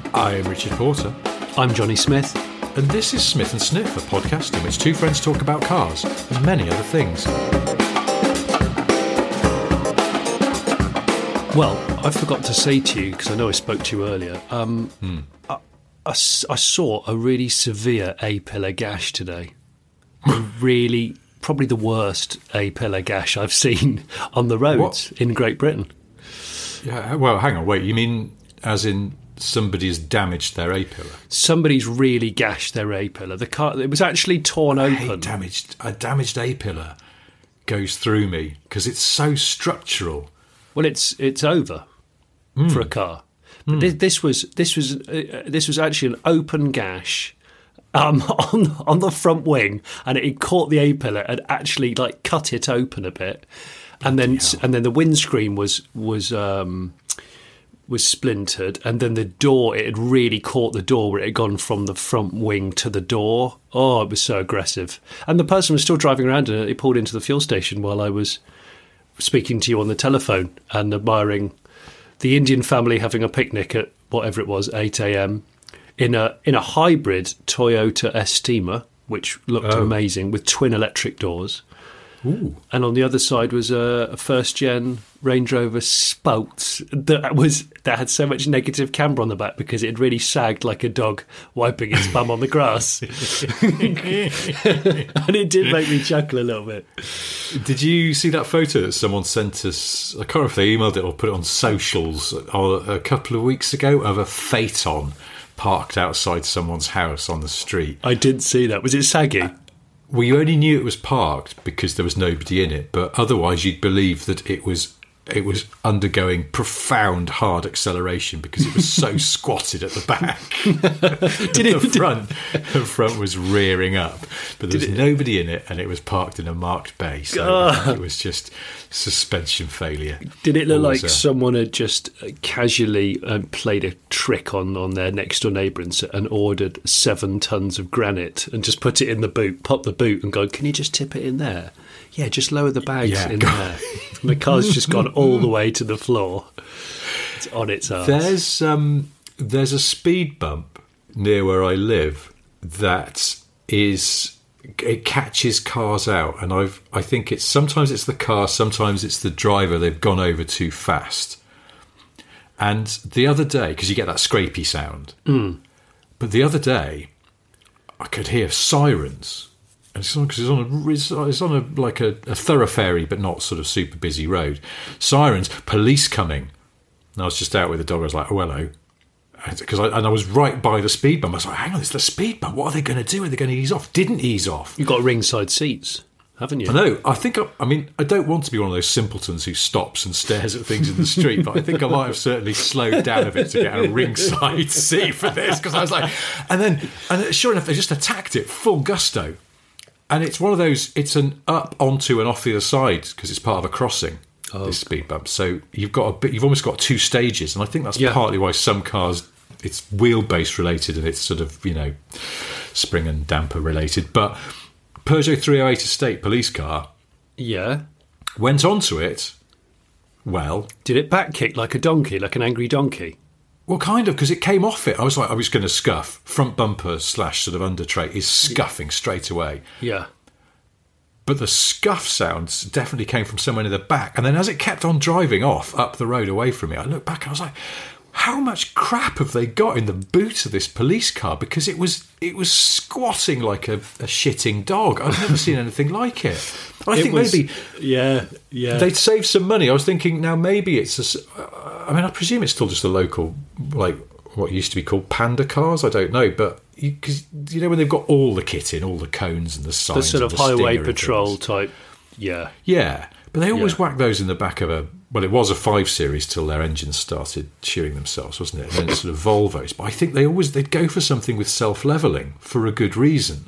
I am Richard Porter. I'm Johnny Smith. And this is Smith and Sniff, a podcast in which two friends talk about cars and many other things. Well, I forgot to say to you, because I know I spoke to you earlier, I saw a really severe A-pillar gash today. Probably the worst A-pillar gash I've seen on the roads in Great Britain. Yeah, well, hang on, wait, you mean as in somebody's damaged their A-pillar? Somebody's really gashed their A-pillar. The car, it was actually torn open. A damaged A-pillar goes through me because it's so structural. Well, it's over for a car. But this was actually an open gash on the front wing, and it caught the A-pillar and actually cut it open a bit, and then the windscreen was splintered, and then the door, it had really caught the door where it had gone from the front wing to the door. Oh, it was so aggressive. And the person was still driving around in it. He pulled into the fuel station while I was speaking to you on the telephone and admiring the Indian family having a picnic at whatever it was, 8 a.m. in a hybrid Toyota Estima, which looked amazing, with twin electric doors. Ooh. And on the other side was a first-gen Range Rover Sport that had so much negative camber on the back because it had really sagged like a dog wiping its bum on the grass. And it did make me chuckle a little bit. Did you see that photo that someone sent us? I can't remember if they emailed it or put it on socials a couple of weeks ago of a Phaeton parked outside someone's house on the street. I did see that. Was it saggy? Well, you only knew it was parked because there was nobody in it, but otherwise you'd believe that it was undergoing profound hard acceleration because it was so squatted at the back. The front was rearing up, but there was nobody in it, and it was parked in a marked bay, so it was just suspension failure. Did it look like someone had just casually played a trick on their next door neighbour and ordered 7 tons of granite and just put it in the boot, pop the boot and go, can you just tip it in there? Yeah, just lower the bags in there. And the car's just gone all the way to the floor. It's on its arse. There's a speed bump near where I live that it catches cars out, and I think sometimes it's the car, sometimes it's the driver. They've gone over too fast. And the other day, because you get that scrapey sound, but the other day I could hear sirens. And it's on a thoroughfare, but not sort of super busy road. Sirens, police coming. And I was just out with the dog. I was like, oh, hello. Because I was right by the speed bump. I was like, hang on, it's the speed bump. What are they going to do? Are they going to ease off? Didn't ease off. You've got ringside seats, haven't you? I know. I don't want to be one of those simpletons who stops and stares at things in the street, but I think I might have certainly slowed down a bit to get a ringside seat for this. Because I was like, and sure enough, they just attacked it full gusto. And it's one of those, it's an up onto and off the other side because it's part of a crossing, this speed bump. So you've almost got 2 stages. And I think that's partly why some cars, it's wheelbase related and it's sort of, spring and damper related. But Peugeot 308 Estate police car went onto it, did it back kick like a donkey, like an angry donkey? Well, kind of, because it came off it. I was going to scuff. Front bumper / sort of under tray is scuffing straight away. Yeah. But the scuff sounds definitely came from somewhere in the back. And then as it kept on driving off up the road away from me, I looked back and I was like, how much crap have they got in the boot of this police car? Because it was squatting like a shitting dog. I've never seen anything like it. Maybe they'd save some money. I was thinking now maybe I presume it's still just a local, like what used to be called Panda cars. I don't know, but because when they've got all the kit in, all the cones and the signs, the sort of highway patrol type, yeah. But they always whack those in the back of it was a 5 Series till their engines started chewing themselves, wasn't it? And then sort of Volvos. But I think they'd go for something with self-levelling for a good reason.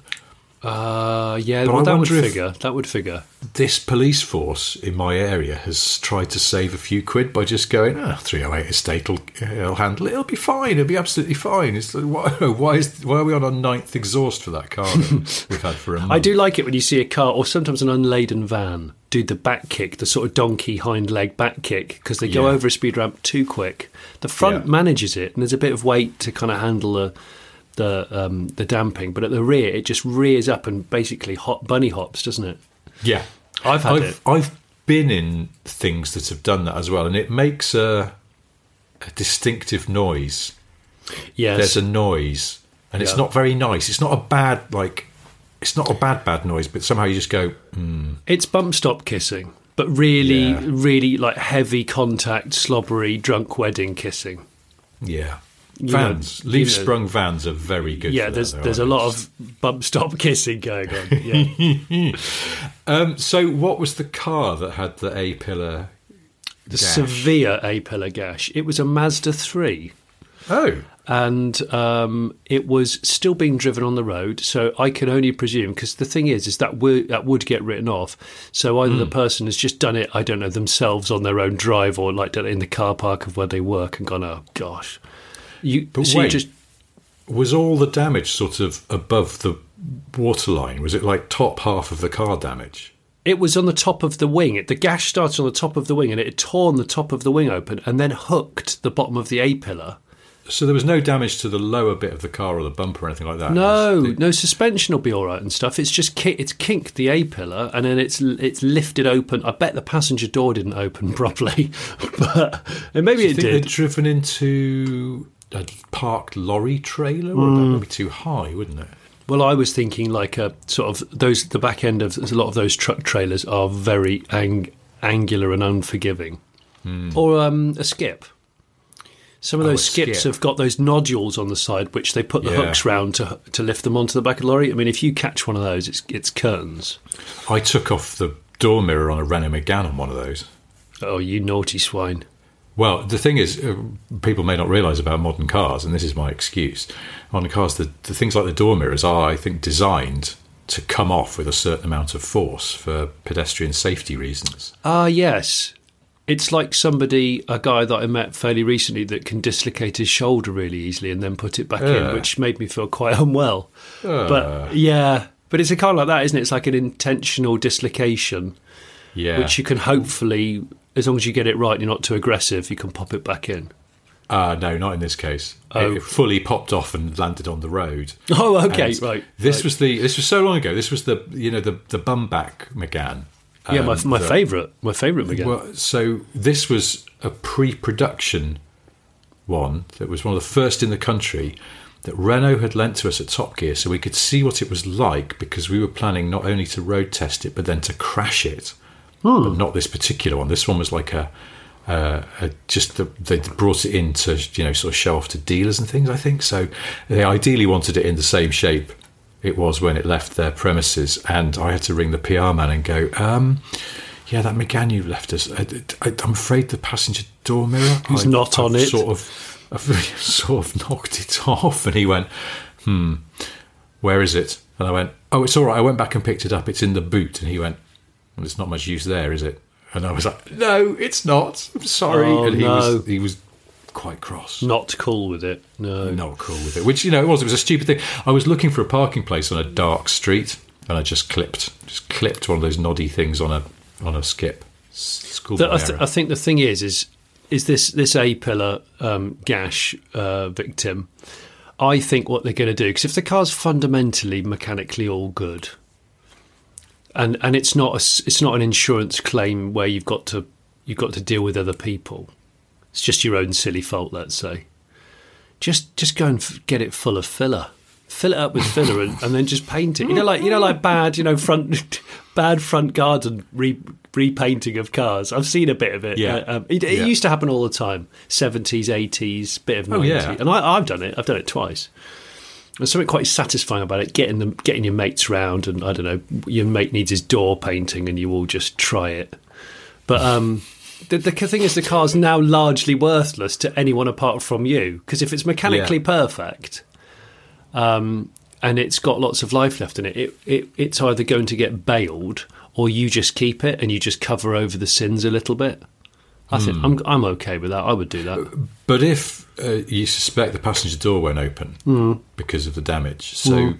That would figure. This police force in my area has tried to save a few quid by just going, 308 Estate will handle it. It'll be fine. It'll be absolutely fine. It's why are we on our 9th exhaust for that car that we've had for a month? I do like it when you see a car or sometimes an unladen van do the back kick, the sort of donkey hind leg back kick, because they go over a speed ramp too quick. The front manages it, and there's a bit of weight to kind of handle the damping, but at the rear it just rears up and basically bunny hops, doesn't it? Yeah, I've been in things that have done that as well, and it makes a distinctive noise. Yes, there's a noise, and it's not very nice. It's not a bad it's not a bad noise, but somehow you just go. It's bump stop kissing, but really, really like heavy contact, slobbery, drunk wedding kissing. Yeah. Vans, leaf-sprung vans are very good. Yeah, there's a lot of bump stop kissing going on. Yeah. So, what was the car that had the A-pillar? The severe A-pillar gash. It was a Mazda 3. Oh, and it was still being driven on the road. So I can only presume, because the thing is that would get written off. So either the person has just done it, I don't know, themselves on their own drive, or like done it in the car park of where they work and gone, oh gosh. Was all the damage sort of above the waterline? Was it like top half of the car damage? It was on the top of the wing. The gash started on the top of the wing, and it had torn the top of the wing open and then hooked the bottom of the A-pillar. So there was no damage to the lower bit of the car or the bumper or anything like that? No, suspension will be all right and stuff. It's just it's kinked the A-pillar, and then it's lifted open. I bet the passenger door didn't open properly, but maybe it did. They'd driven into a parked lorry trailer? Well, that would be too high, wouldn't it? Well, I was thinking like a sort of the back end of a lot of those truck trailers are very angular and unforgiving, or a skip. Some of those skips have got those nodules on the side, which they put the hooks round to lift them onto the back of the lorry. I mean, if you catch one of those, it's curtains. I took off the door mirror on a Renault Megane on one of those. Oh, you naughty swine. Well, the thing is, people may not realise about modern cars, and this is my excuse. On cars, the things like the door mirrors are, I think, designed to come off with a certain amount of force for pedestrian safety reasons. Ah, yes. It's like a guy that I met fairly recently that can dislocate his shoulder really easily and then put it back in, which made me feel quite unwell. But it's a car like that, isn't it? It's like an intentional dislocation, which you can hopefully, as long as you get it right and you're not too aggressive, you can pop it back in. No, not in this case. It fully popped off and landed on the road. Oh, okay, right. This was so long ago. This was the bumback Megane. Yeah, my favourite Megane. Well, so this was a pre-production one that was one of the first in the country that Renault had lent to us at Top Gear, so we could see what it was like, because we were planning not only to road test it but then to crash it. But not this particular one. This one was like they brought it in to sort of show off to dealers and things, I think. So they ideally wanted it in the same shape it was when it left their premises, and I had to ring the PR man and go, that Megane you left us, I'm afraid the passenger door mirror is not on it. I've sort of knocked it off. And he went, where is it? And I went, oh, it's all right, I went back and picked it up, it's in the boot. And he went, well, there's not much use there, is it? And I was like, no, it's not, I'm sorry. And he was quite cross. Not cool with it. No. Not cool with it. Which, it was a stupid thing. I was looking for a parking place on a dark street, and I just clipped one of those noddy things on a skip. I think the thing is this A-pillar gash victim. I think what they're going to do, because if the car's fundamentally mechanically all good, and it's not an insurance claim where you've got to deal with other people. It's just your own silly fault, let's say. Just go and get it full of filler. Fill it up with filler and then just paint it. Like bad front garden repainting of cars. I've seen a bit of it. Yeah. It used to happen all the time. 70s, 80s, bit of 90s. Yeah. And I've done it. I've done it twice. There's something quite satisfying about it. Getting your mates round, and I don't know, your mate needs his door painting, and you all just try it. But the thing is, the car's now largely worthless to anyone apart from you, because if it's mechanically perfect, and it's got lots of life left in it, it's either going to get bailed, or you just keep it and you just cover over the sins a little bit. I think I'm okay with that. I would do that. But if you suspect the passenger door won't open because of the damage, so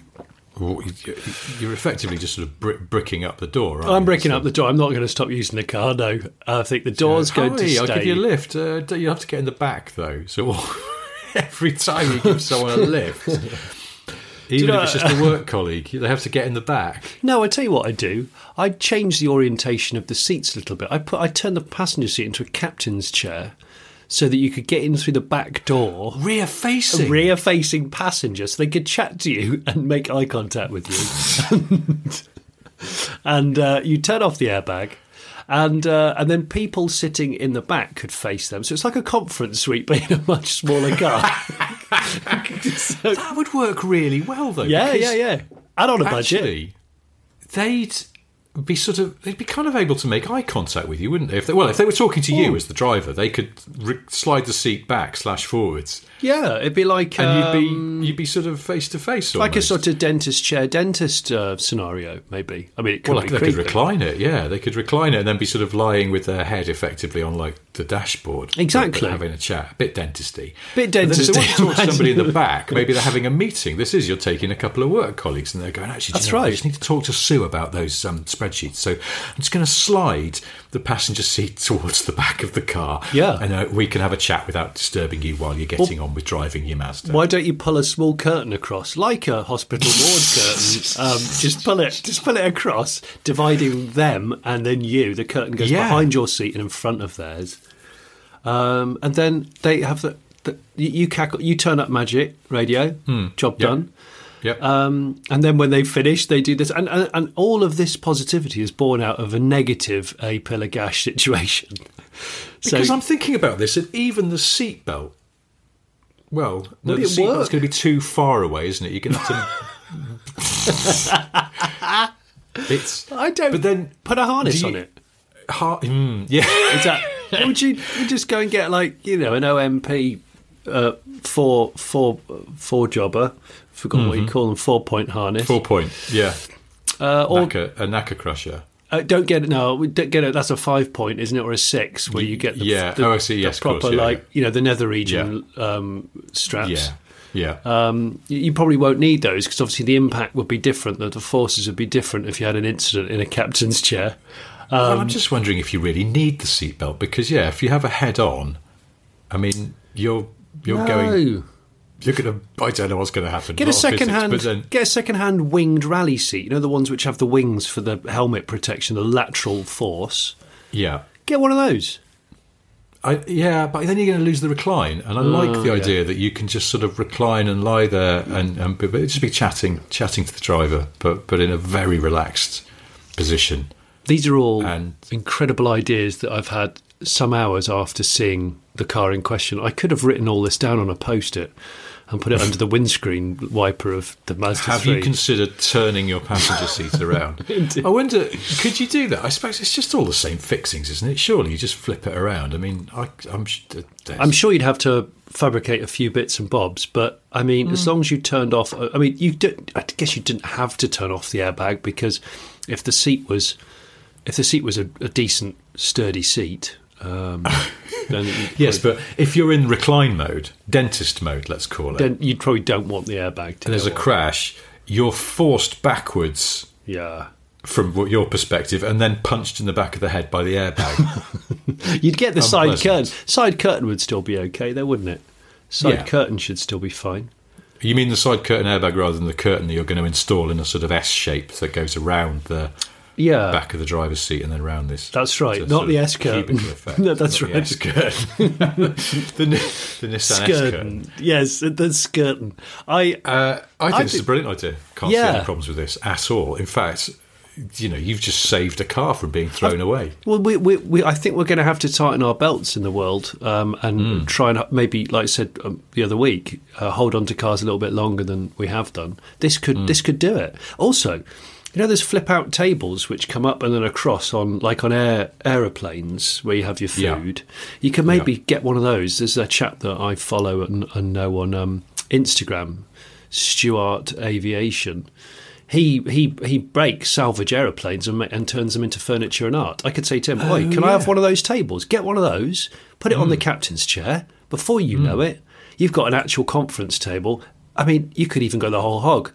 Well, you're effectively just sort of bricking up the door, aren't I'm you? bricking up the door. I'm not going to stop using the car, no. I think the door's going to stay. I'll give you a lift. You have to get in the back, though. So every time you give someone a lift, even if it's just a work colleague, they have to get in the back. No, I tell you what I do. I change the orientation of the seats a little bit. I turn the passenger seat into a captain's chair so that you could get in through the back door. Rear-facing passenger, so they could chat to you and make eye contact with you. and you turn off the airbag, and then people sitting in the back could face them. So it's like a conference suite, but in a much smaller car. So, that would work really well, though. Yeah. And on a budget. They'd be kind of able to make eye contact with you, wouldn't they? If they were talking to you as the driver, they could slide the seat back / forwards. Yeah, it'd be like, and you'd be sort of face to face, like a sort of dentist scenario, maybe. I mean, it could be they could recline it. Yeah, they could recline it and then be sort of lying with their head effectively on like the dashboard, exactly, having a chat, a bit dentisty. If they want to talk to somebody in the back, maybe they're having a meeting. You're taking a couple of work colleagues, and they're going, actually, that's right. I just need to talk to Sue about those spreadsheets. So I'm just going to slide the passenger seat towards the back of the car. Yeah. And we can have a chat without disturbing you while you're getting on with driving your Mazda. Why don't you pull a small curtain across, like a hospital ward curtain? Just pull it across, dividing them and then you. The curtain goes behind your seat and in front of theirs. And then they have you turn up Magic Radio, job done. Yep. And then when they finish, they do this. And all of this positivity is born out of a negative A-pillar gash situation. Because I'm thinking about this, and even the seatbelt. Well, no, the seatbelt's going to be too far away, isn't it? You're going to have to... I don't... But then... Put a harness on it. Yeah. Would you just go and get, like, an OMP 4 jobber... Forgotten what you call them, 4-point harness. 4-point, yeah. Or a knacker crusher. Don't get it. No, don't get it. That's a 5-point, isn't it, or a 6, where you get the I see. Yes, proper, of course, the nether region straps. Yeah. You probably won't need those because obviously the impact would be different. The forces would be different if you had an incident in a captain's chair. Well, I'm just wondering if you really need the seatbelt because, if you have a head-on, I mean, you're going. You're going to. I don't know what's going to happen. Get a second-hand winged rally seat. The ones which have the wings for the helmet protection, the lateral force. Yeah. Get one of those. But then you're going to lose the recline. And I like the idea that you can just sort of recline and lie there and just be chatting to the driver, but in a very relaxed position. These are all incredible ideas that I've had some hours after seeing the car in question. I could have written all this down on a Post-it and put it under the windscreen wiper of the Mazda 3. Have you considered turning your passenger seat around? I wonder, could you do that? I suppose it's just all the same fixings, isn't it? Surely you just flip it around. I mean, I'm sure you'd have to fabricate a few bits and bobs, but I mean, as long as you turned off... I mean, I guess you didn't have to turn off the airbag because if the seat was a decent, sturdy seat... then yes, but if you're in recline mode, dentist mode, let's call it, then you probably don't want the airbag to. And there's a crash, you're forced backwards. Yeah. From your perspective, and then punched in the back of the head by the airbag. You'd get the side curtain. Side curtain would still be okay, though, wouldn't it? Side curtain should still be fine. You mean the side curtain airbag rather than the curtain that you're going to install in a sort of S shape that goes around the back of the driver's seat and then around this. That's right, not the S curtain. No, that's right. The S curtain. the Nissan skirtin. S curtain. Yes, the skirtin. I think this is a brilliant idea. Can't see any problems with this at all. In fact, you've just saved a car from being thrown away. Well, I think we're going to have to tighten our belts in the world and try and maybe, like I said the other week, hold on to cars a little bit longer than we have done. This could do it. Also, there's flip-out tables which come up and then across on aeroplanes where you have your food. Yeah. You can maybe get one of those. There's a chap that I follow and know on Instagram, Stuart Aviation. He breaks salvage aeroplanes and turns them into furniture and art. I could say to him, can I have one of those tables? Get one of those, put it on the captain's chair. Before you know it, you've got an actual conference table. I mean, you could even go the whole hog.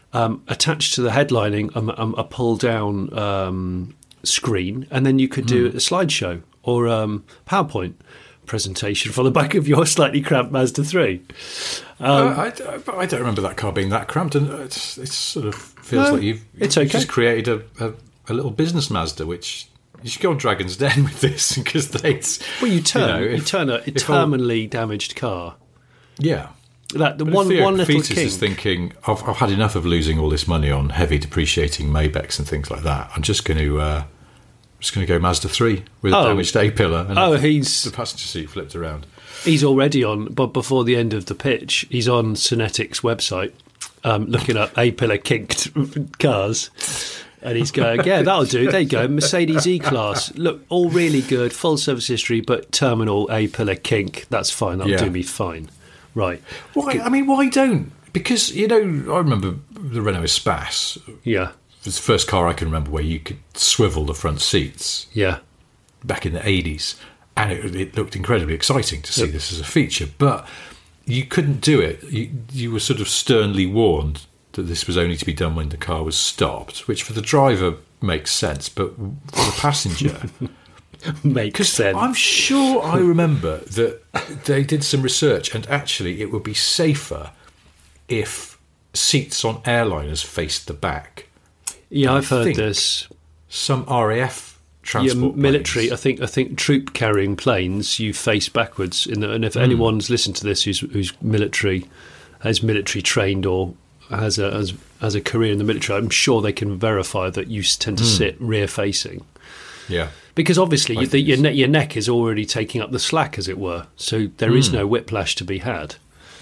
attached to the headlining a pull-down screen, and then you could do a slideshow or PowerPoint presentation from the back of your slightly cramped Mazda 3. I don't remember that car being that cramped, and it sort of feels like you've just created a little business Mazda, which you should go on Dragon's Den with this, because you turn a terminally damaged car. Yeah. That one little Fetus kink. is thinking, I've had enough of losing all this money on heavy depreciating Maybachs and things like that. I'm just going to go Mazda 3 with a damaged A-pillar and the passenger seat flipped around. He's already on, but before the end of the pitch, he's on Synetics website looking up A-pillar kinked cars. And he's going, yeah, that'll do. There you go, Mercedes E-Class. Look, all really good, full service history, but terminal A-pillar kink. That's fine, that'll do me fine. Right. Why? I mean, why don't? Because, I remember the Renault Espace. Yeah. It was the first car I can remember where you could swivel the front seats. Yeah. Back in the 80s. And it looked incredibly exciting to see this as a feature. But you couldn't do it. You were sort of sternly warned that this was only to be done when the car was stopped, which for the driver makes sense, but for the passenger... makes sense. I'm sure I remember that they did some research, and actually it would be safer if seats on airliners faced the back. Yeah, I've heard this. Some RAF transport military. planes. I think troop carrying planes you face backwards. And if anyone's listened to this who's military, has military trained or has a career in the military, I'm sure they can verify that you tend to sit rear facing. Yeah. Because obviously your neck is already taking up the slack, as it were. So there is no whiplash to be had.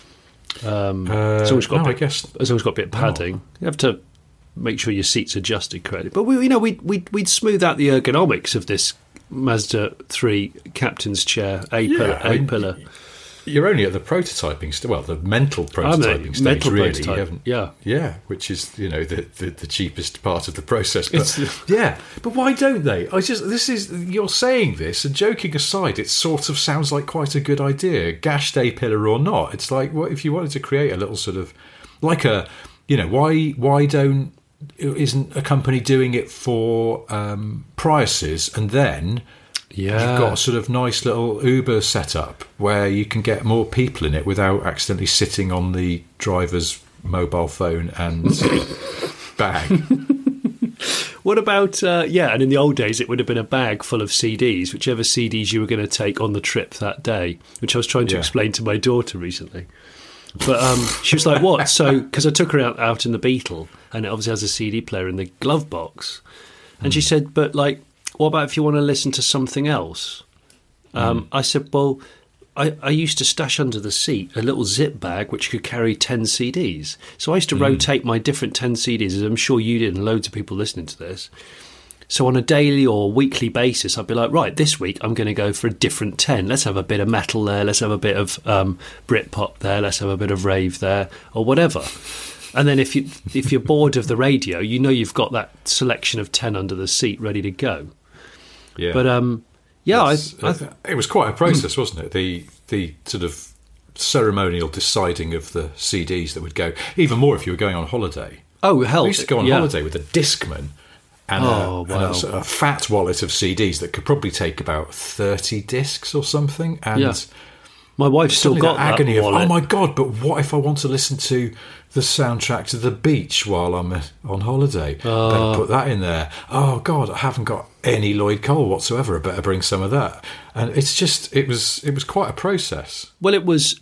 It's always got a bit of padding. You have to make sure your seat's adjusted correctly. But we'd smooth out the ergonomics of this Mazda 3 captain's chair A-pillar. You're only at the prototyping stage. Well, the mental prototyping stage, really. Yeah, which is the cheapest part of the process. But but why don't they? You're saying this, and joking aside, it sort of sounds like quite a good idea, gashed A-pillar or not. It's like, what if you wanted to create a little sort of like a, why isn't a company doing it for Priuses, and then you've got a sort of nice little Uber setup where you can get more people in it without accidentally sitting on the driver's mobile phone and bag. What about, and in the old days it would have been a bag full of CDs, whichever CDs you were going to take on the trip that day, which I was trying to explain to my daughter recently. But she was like, what? So, because I took her out in the Beetle, and it obviously has a CD player in the glove box. And she said, but like, what about if you want to listen to something else? I said, well, I used to stash under the seat a little zip bag which could carry 10 CDs. So I used to rotate my different 10 CDs, as I'm sure you did, and loads of people listening to this. So on a daily or weekly basis, I'd be like, right, this week I'm going to go for a different 10. Let's have a bit of metal there. Let's have a bit of Britpop there. Let's have a bit of rave there, or whatever. And then if you're bored of the radio, you've got that selection of 10 under the seat ready to go. Yeah. But it was quite a process, wasn't it? The sort of ceremonial deciding of the CDs that would go. Even more if you were going on holiday. Oh hell! I used to go on holiday with a Discman and a fat wallet of CDs that could probably take about 30 discs or something. And my wife's still got that agony wallet. of, oh my God, but what if I want to listen to the soundtrack to The Beach while I'm on holiday? Better put that in there. Oh God, I haven't got any Lloyd Cole whatsoever. I better bring some of that. And it's just, it was quite a process. Well, it was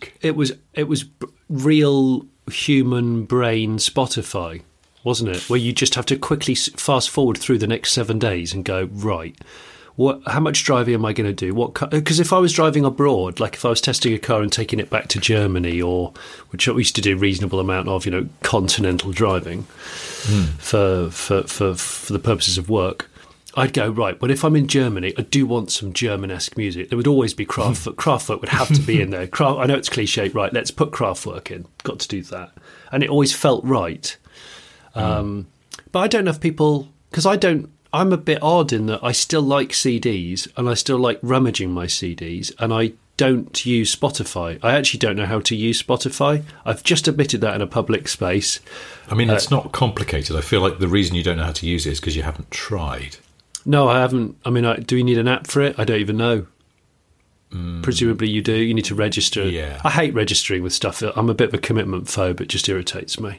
real human brain Spotify, wasn't it? Where you just have to quickly fast forward through the next 7 days and go, right, how much driving am I going to do? Because if I was driving abroad, like if I was testing a car and taking it back to Germany, or which I used to do a reasonable amount of, continental driving for the purposes of work, I'd go, right, but if I'm in Germany, I do want some German-esque music. There would always be Kraftwerk. Kraftwerk would have to be in there. I know it's cliche, right, let's put Kraftwerk in. Got to do that. And it always felt right. But I don't know if people... Because I'm a bit odd in that I still like CDs, and I still like rummaging my CDs, and I don't use Spotify. I actually don't know how to use Spotify. I've just admitted that in a public space. I mean, it's not complicated. I feel like the reason you don't know how to use it is because you haven't tried. No, I haven't. I mean, do we need an app for it? I don't even know. Presumably you do. You need to register. Yeah. I hate registering with stuff. I'm a bit of a commitment phobe. It just irritates me.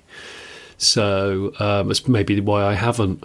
So that's maybe why I haven't.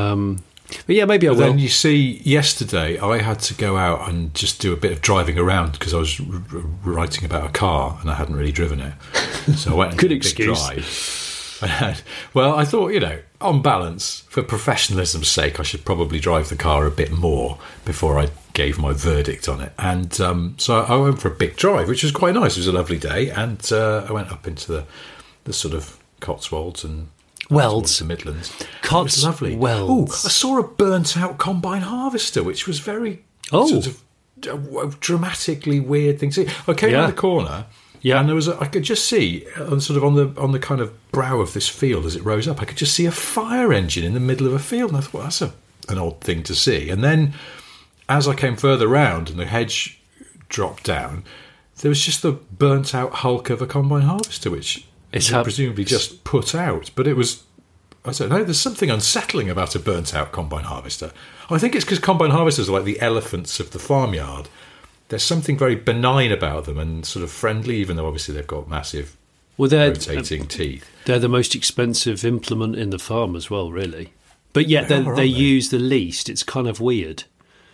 But yeah, maybe I will. Then you see, yesterday I had to go out and just do a bit of driving around because I was writing about a car and I hadn't really driven it. So I went and Good did a big excuse. drive. Well, I thought, on balance, for professionalism's sake, I should probably drive the car a bit more before I gave my verdict on it. And so I went for a big drive, which was quite nice. It was a lovely day. And I went up into the sort of Cotswolds and towards the Midlands. It was lovely. Oh, I saw a burnt-out combine harvester, which was very sort of dramatically weird thing to see. I came around the corner. Yeah, and I could just see, on the kind of brow of this field as it rose up, I could just see a fire engine in the middle of a field, and I thought, well, that's an odd thing to see. And then, as I came further round and the hedge dropped down, there was just the burnt-out hulk of a combine harvester, which is presumably just put out. But it was, I don't know, there's something unsettling about a burnt-out combine harvester. I think it's because combine harvesters are like the elephants of the farmyard. There's something very benign about them and sort of friendly, even though obviously they've got massive rotating teeth. They're the most expensive implement in the farm as well, really. But yet they use the least. It's kind of weird.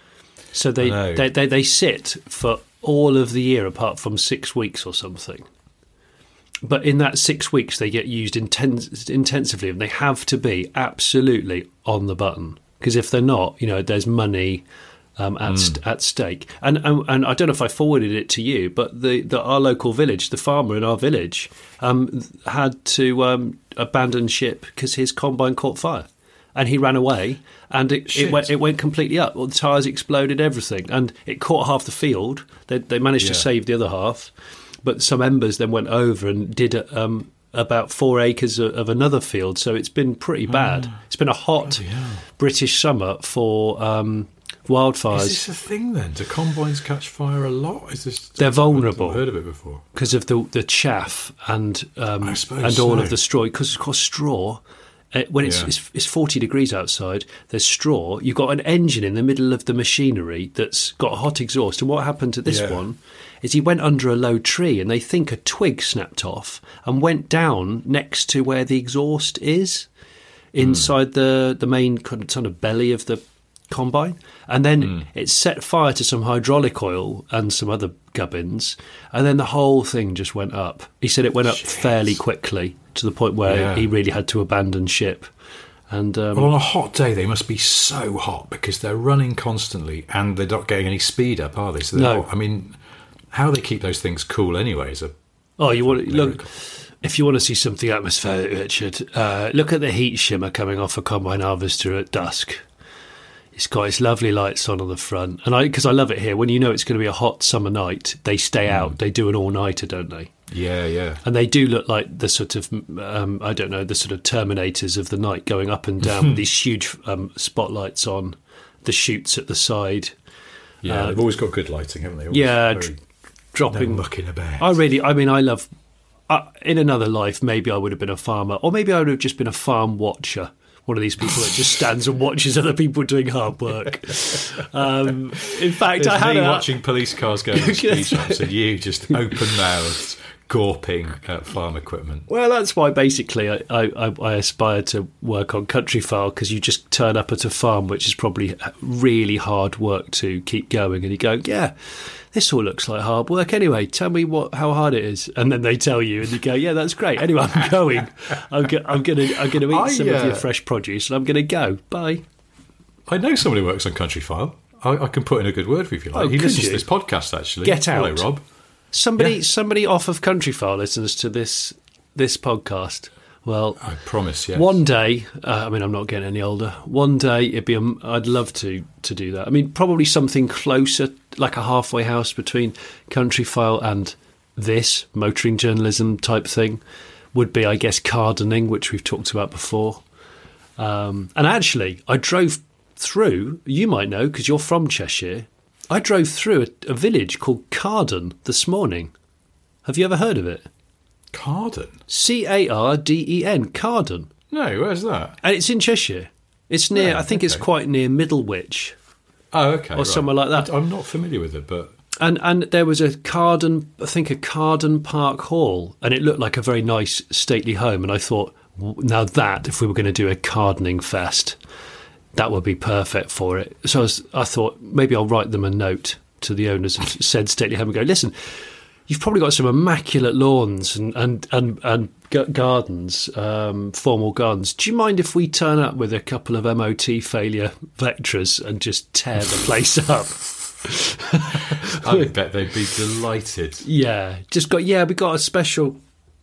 So they sit for all of the year apart from 6 weeks or something. But in that 6 weeks, they get used intensively, and they have to be absolutely on the button. Because if they're not, there's money at stake. And I don't know if I forwarded it to you, but our local village, the farmer in our village, had to abandon ship because his combine caught fire. And he ran away, and it went completely up. Well, the tyres exploded, everything. And it caught half the field. They managed to save the other half. But some embers then went over and did about 4 acres of another field. So it's been pretty bad. It's been a hot British summer for wildfires. Is this a thing then? Do combines catch fire a lot? They're vulnerable. I've heard of it before. Because of the chaff and all of the straw. Because, of course, straw... when it's 40 degrees outside, there's straw. You've got an engine in the middle of the machinery that's got a hot exhaust. And what happened to this one is he went under a low tree, and they think a twig snapped off and went down next to where the exhaust is, inside the main kind of belly of the combine. And then it set fire to some hydraulic oil and some other gubbins, and then the whole thing just went up. He said it went up fairly quickly, to the point where he really had to abandon ship. And well, on a hot day, they must be so hot because they're running constantly and they're not getting any speed up, are they? So no. I mean, how they keep those things cool anyway is you want to look. If you want to see something atmospheric, Richard, look at the heat shimmer coming off a combine harvester at dusk. It's got its lovely lights on the front, and because I love it here. When it's going to be a hot summer night, they stay out. They do an all-nighter, don't they? Yeah. And they do look like the sort of, I don't know, the sort of Terminators of the night going up and down with these huge spotlights on the chutes at the side. Yeah, they've always got good lighting, haven't they? Dropping. No muck in a bed. I love, in another life, maybe I would have been a farmer, or maybe I would have just been a farm watcher. One of these people that just stands and watches other people doing hard work. In fact, I had watching police cars going to speed bumps and you just open-mouthed, gawping at farm equipment. Well, that's why basically I aspire to work on Countryfile, because you just turn up at a farm, which is probably really hard work to keep going, and you go, yeah, this all looks like hard work. Anyway, tell me how hard it is, and then they tell you, and you go, yeah, that's great. Anyway, I'm going. I'm gonna eat some of your fresh produce, and I'm gonna go. Bye. I know somebody who works on Countryfile. I can put in a good word for you if you like. He listens to this podcast, actually. Get out. Hello, Rob. Somebody off of Countryfile listens to this podcast. Well, I promise, yes. One day, I'm not getting any older. One day, I'd love to do that. I mean, probably something closer, like a halfway house between Countryfile and this motoring journalism type thing, would be, I guess, gardening, which we've talked about before. And actually, I drove through. You might know because you're from Cheshire. I drove through a village called Carden this morning. Have you ever heard of it? Carden? Carden. Carden. No, where's that? And it's in Cheshire. It's near, Oh, I think it's okay. quite near Middlewich. Oh, okay. Or somewhere like that. I'm not familiar with it, but... And there was a Carden Park Hall, and it looked like a very nice, stately home. And I thought, now that, if we were going to do a gardening fest, that would be perfect for it. So I thought, maybe I'll write them a note to the owners of said stately home and go, listen, you've probably got some immaculate lawns and gardens, formal gardens. Do you mind if we turn up with a couple of MOT failure Vectras and just tear the place up? I bet they'd be delighted. Yeah, we got a special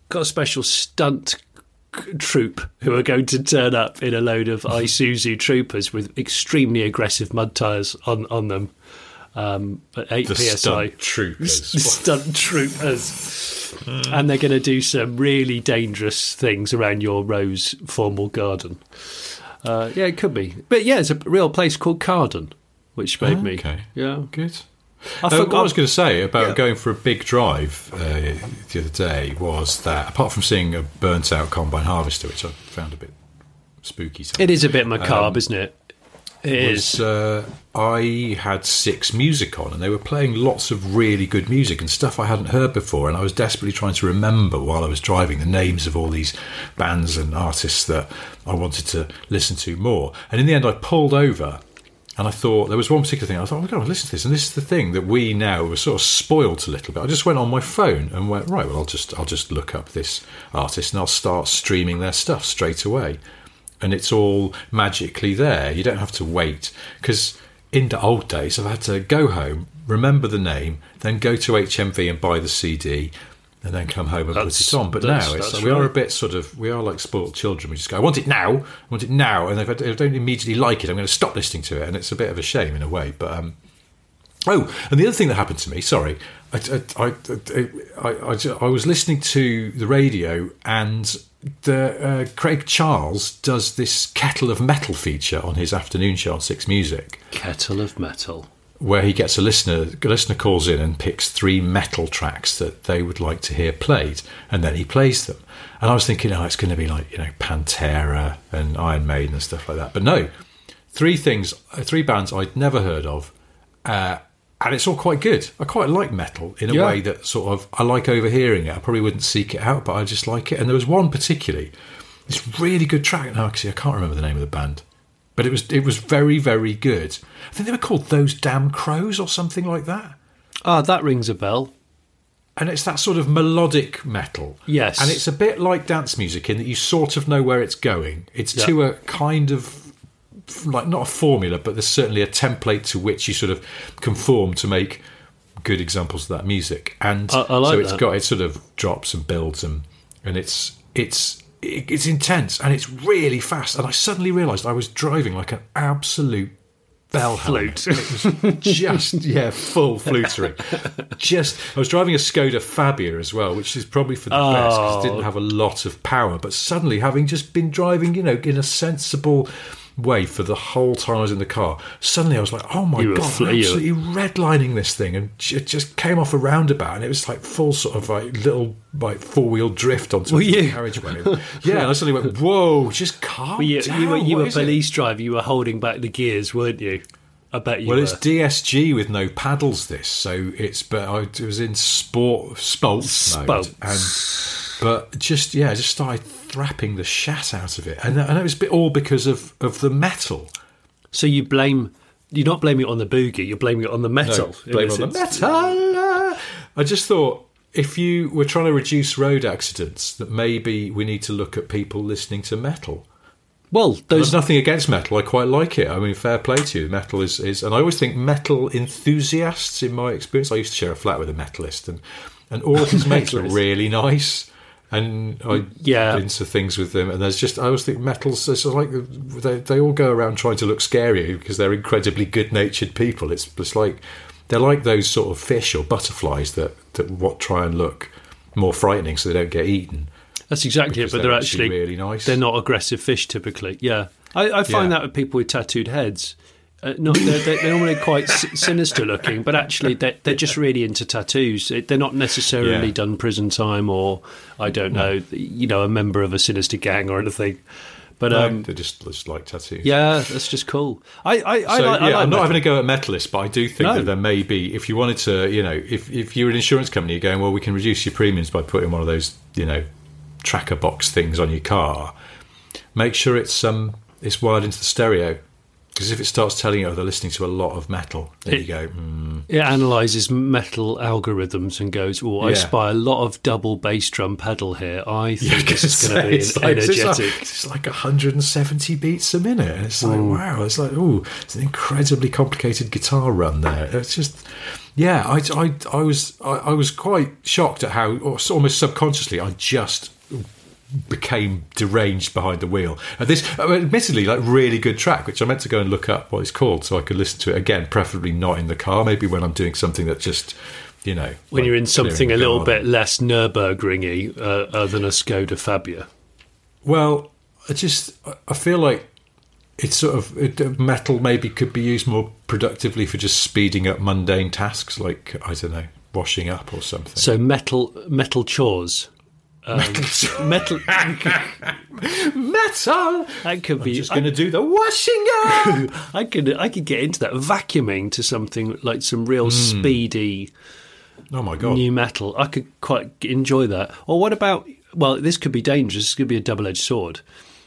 stunt troop who are going to turn up in a load of Isuzu troopers with extremely aggressive mud tyres on them. At 8 The psi. stunt troopers. Stunt troopers. And they're going to do some really dangerous things around your rose formal garden. Yeah, it could be. But yeah, it's a real place called Carden, which made me. Okay. Yeah. Good. I What I was going to say about Yeah. going for a big drive the other day was that, apart from seeing a burnt-out combine harvester, which I found a bit spooky, It is a bit macabre, isn't it? It is. I had 6 music on, and they were playing lots of really good music and stuff I hadn't heard before, and I was desperately trying to remember while I was driving the names of all these bands and artists that I wanted to listen to more. And in the end, I pulled over, and I thought, there was one particular thing, I thought, oh, God, listen to this, and this is the thing that we now were sort of spoilt a little bit. I just went on my phone and went, right, well, I'll just look up this artist, and I'll start streaming their stuff straight away. And it's all magically there. You don't have to wait. Because in the old days, I've had to go home, remember the name, then go to HMV and buy the CD, and then come home and put it on. But now it's like, we are a bit we are like spoiled children. We just go, I want it now, and if I don't immediately like it, I'm going to stop listening to it. And it's a bit of a shame in a way. But and the other thing that happened to me, sorry, I was listening to the radio, and Craig Charles does this Kettle of Metal feature on his afternoon show on Six Music. Kettle of Metal. Where he gets a listener calls in and picks 3 metal tracks that they would like to hear played, and then he plays them. And I was thinking, it's going to be like, Pantera and Iron Maiden and stuff like that. But no, 3 bands I'd never heard of, and it's all quite good. I quite like metal in a way that sort of, I like overhearing it. I probably wouldn't seek it out, but I just like it. And there was one particularly, this really good track. Now, actually, I can't remember the name of the band, but it was very, very good. I think they were called Those Damn Crows or something like that. Ah, that rings a bell. And it's that sort of melodic metal. Yes. And it's a bit like dance music in that you sort of know where it's going. It's to a kind of, like, not a formula, but there's certainly a template to which you sort of conform to make good examples of that music. And I like so it's that. got, it sort of drops and builds, and it's intense, and it's really fast. And I suddenly realised I was driving like an absolute bellhound. Flute. It was just, full flutery. I was driving a Skoda Fabia as well, which is probably for the best because it didn't have a lot of power. But suddenly, having just been driving, in a sensible way for the whole time I was in the car, suddenly I was like, oh my God, I'm absolutely redlining this thing. And it just came off a roundabout, and it was like full sort of like little like 4-wheel drift onto the carriageway. Yeah, and I suddenly went, whoa, just calm down. You were a police driver, you were holding back the gears, weren't you? I bet you were. Well, it's DSG with no paddles, this, so it was in sports mode. But just started thrapping the shat out of it, and it was all because of the metal. So you're not blaming it on the boogie, you're blaming it on the metal. No, blame it on the metal. I just thought, if you were trying to reduce road accidents, that maybe we need to look at people listening to metal. Well, there's nothing against metal. I quite like it. I mean, fair play to you. Metal is, and I always think metal enthusiasts, in my experience, I used to share a flat with a metalist, and all of his mates were really nice. And I into things with them, and I always think metals. It's like they all go around trying to look scary because they're incredibly good-natured people. It's like they're like those sort of fish or butterflies that try and look more frightening so they don't get eaten. That's exactly it. But they're actually really nice. They're not aggressive fish typically. Yeah, I find that with people with tattooed heads. They're normally quite sinister looking, but actually they're just really into tattoos. They're not necessarily done prison time or, I don't know, a member of a sinister gang or anything. But they just like tattoos. Yeah, that's just cool. I'm not having a go at Metalist, but I do think that there may be, if you wanted to, if you're an insurance company, you're going, well, we can reduce your premiums by putting one of those, tracker box things on your car. Make sure it's wired into the stereo. Because if it starts telling you, they're listening to a lot of metal, then you go, It analyses metal algorithms and goes, I spy a lot of double bass drum pedal here. I think this is going to be energetic. It's like 170 beats a minute. And it's like, wow. It's like, it's an incredibly complicated guitar run there. It's just, I was quite shocked at how, almost subconsciously, I just became deranged behind the wheel. And this, admittedly, like really good track, which I meant to go and look up what it's called so I could listen to it again, preferably not in the car, maybe when I'm doing something that just, when like you're in something a little bit less Nürburgring-y than a Skoda Fabia. Well, I feel like it's sort of metal maybe could be used more productively for just speeding up mundane tasks like, I don't know, washing up or something. So metal chores. Metal. That could be. I'm just going to do the washing up. I could get into that vacuuming to something like some real speedy. Oh my god! New metal. I could quite enjoy that. Or what about? Well, this could be dangerous. This could be a double-edged sword.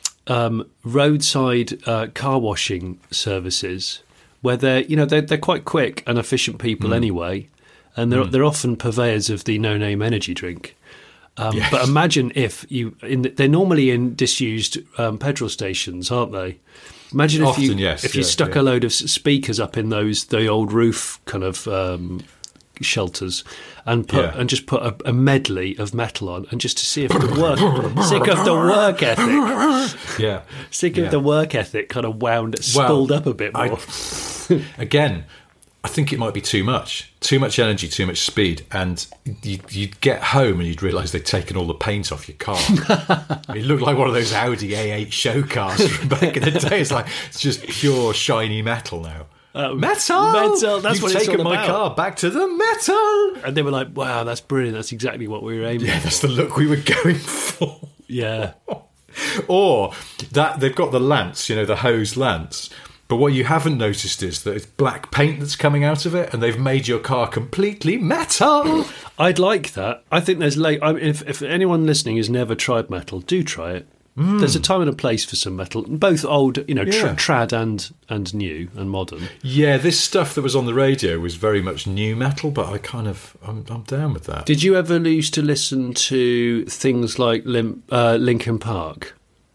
Roadside car washing services, where they're quite quick and efficient people anyway, and they're often purveyors of the no-name energy drink. Yes. But imagine if they're normally in disused petrol stations, aren't they? Imagine if you stuck a load of speakers up in the old roof kind of shelters and just put a medley of metal on, and just to see if it would work. Sick of the work ethic. Yeah. Sick of the work ethic kind of spooled up a bit more. Again, I think it might be too much energy, too much speed, and you'd get home and you'd realise they'd taken all the paint off your car. It looked like one of those Audi A8 show cars from back in the day. It's just pure shiny metal now. Metal. That's what it's all about. You've taken my car back to the metal. And they were like, "Wow, that's brilliant. That's exactly what we were aiming for." Yeah, that's the look we were going for. Yeah. Or that they've got the lance, the hose lance. But what you haven't noticed is that it's black paint that's coming out of it, and they've made your car completely metal. I'd like that. I think there's if anyone listening has never tried metal, do try it. There's a time and a place for some metal, both old, trad and new and modern. Yeah, this stuff that was on the radio was very much new metal, but I'm down with that. Did you ever used to listen to things like Linkin Park?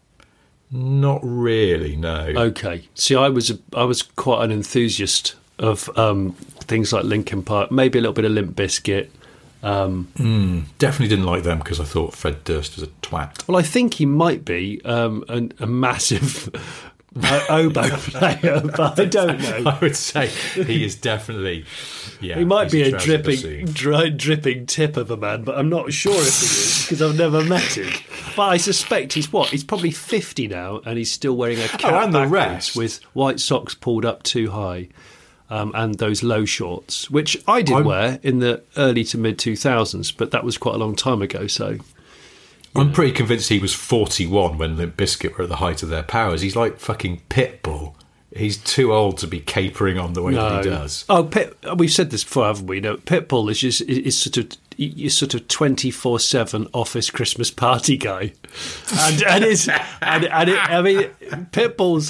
Not really, no. Okay. See, I was quite an enthusiast of things like Linkin Park, maybe a little bit of Limp Bizkit. Definitely didn't like them because I thought Fred Durst was a twat. Well, I think he might be a massive oboe player, but I don't know. I would say he is definitely. Yeah, he might be a dripping tip of a man, but I'm not sure if he is because I've never met him. But I suspect he's probably 50 now, and he's still wearing a cap and the rest with white socks pulled up too high, and those low shorts, which I did wear in the early to mid 2000s, but that was quite a long time ago. So I'm pretty convinced he was 41 when Limp Bizkit were at the height of their powers. He's like fucking Pitbull. He's too old to be capering on the way that he does. Oh, we've said this before, haven't we? No, Pitbull is sort of 24/7 office Christmas party guy, Pitbull's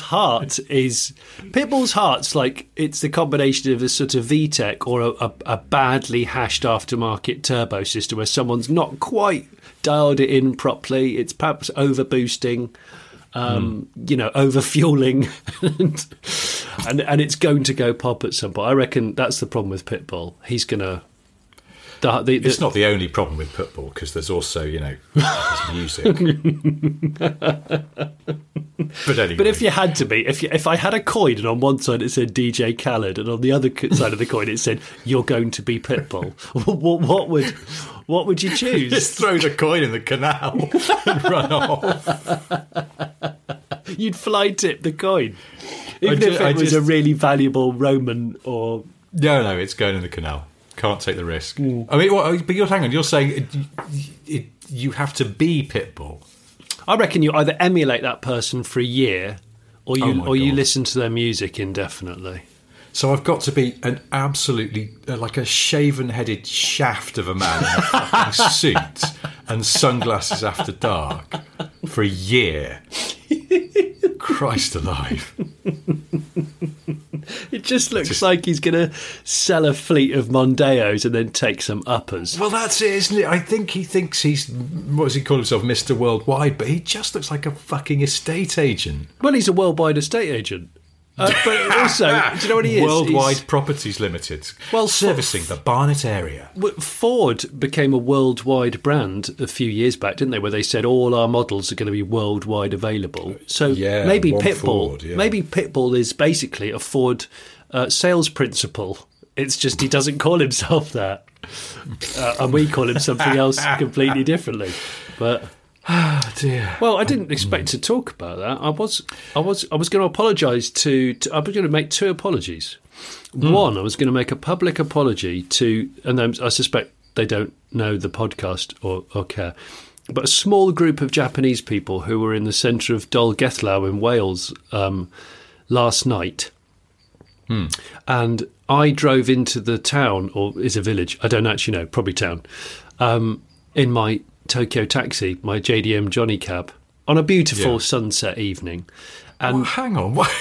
heart's like it's the combination of a sort of VTEC or a badly hashed aftermarket turbo system where someone's not quite dialed it in properly. It's perhaps over boosting. Over fueling, and it's going to go pop at some point. I reckon that's the problem with Pitbull. He's gonna. It's not the only problem with Pitbull because there's also his music. But anyway. But if you had to be, if I had a coin and on one side it said DJ Khaled and on the other side of the coin it said you're going to be Pitbull, what would you choose? Just throw the coin in the canal and run off. You'd fly tip the coin. Even if it was a really valuable Roman or... No, it's going in the canal. Can't take the risk. I mean, but hang on, you're saying you have to be Pitbull. I reckon you either emulate that person for a year or you God. listen to their music indefinitely. So I've got to be an absolutely, like a shaven-headed shaft of a man in a fucking suit and sunglasses after dark for a year. Christ alive. It just looks like he's going to sell a fleet of Mondeos and then take some uppers. Well, that's it, isn't it? I think he thinks he's, what does he call himself, Mr. Worldwide, but he just looks like a fucking estate agent. Well, he's a worldwide estate agent. But also, do you know what he is? Worldwide Properties Limited. Well, servicing the Barnet area. Ford became a worldwide brand a few years back, didn't they? Where they said all our models are going to be worldwide available. So maybe Pitbull is basically a Ford sales principal. It's just he doesn't call himself that, and we call him something else completely differently. But. Oh dear. Well, I didn't expect to talk about that. I was going to apologise I was going to make two apologies. One, I was going to make a public apology to, and I suspect they don't know the podcast or care, but a small group of Japanese people who were in the centre of Dolgellau in Wales last night. And I drove into the town, or is a village, I don't actually know, probably town, in my Tokyo taxi, my JDM Johnny cab, on a beautiful sunset evening. And hang on, what?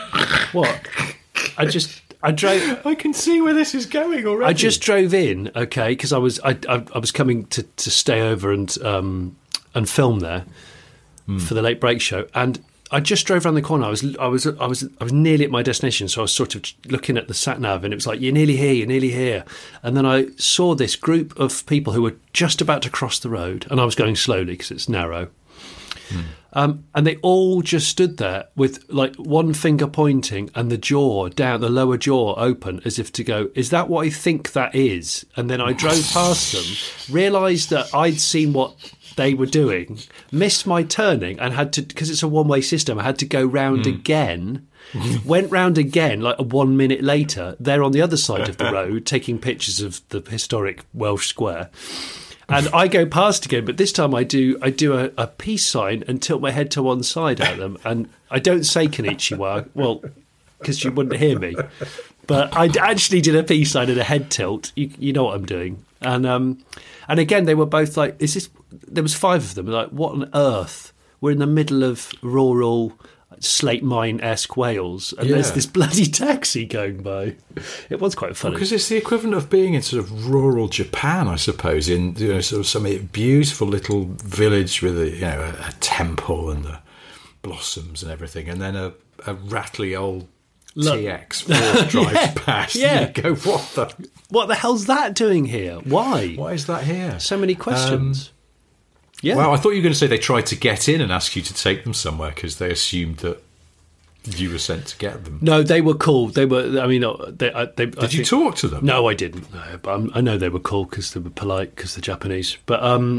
I drove. I can see where this is going already. I just drove in, okay, because I was coming to stay over and film there for the late break show, and I just drove around the corner. I was nearly at my destination, so I was sort of looking at the sat nav, and it was like, you're nearly here. And then I saw this group of people who were just about to cross the road, and I was going slowly because it's narrow. And they all just stood there with like one finger pointing and the lower jaw open, as if to go, is that what I think that is? And then I drove past them, realised that I'd seen what they were doing, missed my turning, and had to, because it's a one-way system, I had to go round again. Went round again like 1 minute later. They're on the other side of the road taking pictures of the historic Welsh Square. And I go past again, but this time I do a peace sign and tilt my head to one side at them. And I don't say Konnichiwa, well, because you wouldn't hear me. But I actually did a peace sign and a head tilt. You know what I'm doing. And again, they were both like, there was 5 of them. Like, what on earth? We're in the middle of rural slate mine-esque Wales, and there's this bloody taxi going by. It was quite funny. Because it's the equivalent of being in sort of rural Japan, I suppose, in sort of some beautiful little village with a temple and the blossoms and everything, and then a rattly old TX Ford drives past. Yeah. And you go, what the hell's that doing here? Why? Why is that here? So many questions. Well, I thought you were going to say they tried to get in and ask you to take them somewhere because they assumed that you were sent to get them. No, they were cool. They were. I mean, did you talk to them? No, I didn't. No, but I know they were cool because they were polite because they're Japanese. But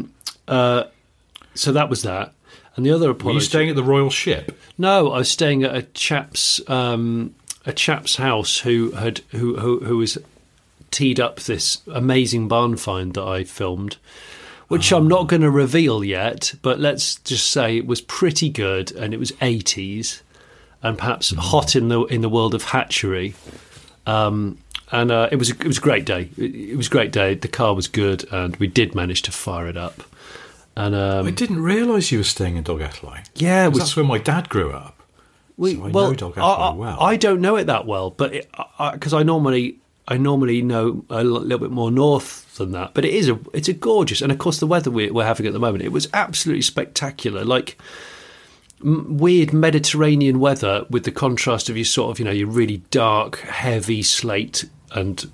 so that was that. And the other apology. Were you staying at the Royal Ship? No, I was staying at a chap's house who was teed up this amazing barn find that I filmed, which I'm not going to reveal yet, but let's just say it was pretty good, and it was 80s, and perhaps hot in the world of hatchery. And it was a great day. It was a great day. The car was good, and we did manage to fire it up. And I didn't realise you were staying in Dolgellau. Yeah, that's where my dad grew up. So I know Dolgellau well. I don't know it that well, but because I normally know a little bit more north than that, but it's a gorgeous, and of course the weather we're having at the moment, it was absolutely spectacular, like weird Mediterranean weather with the contrast of your sort of your really dark, heavy slate and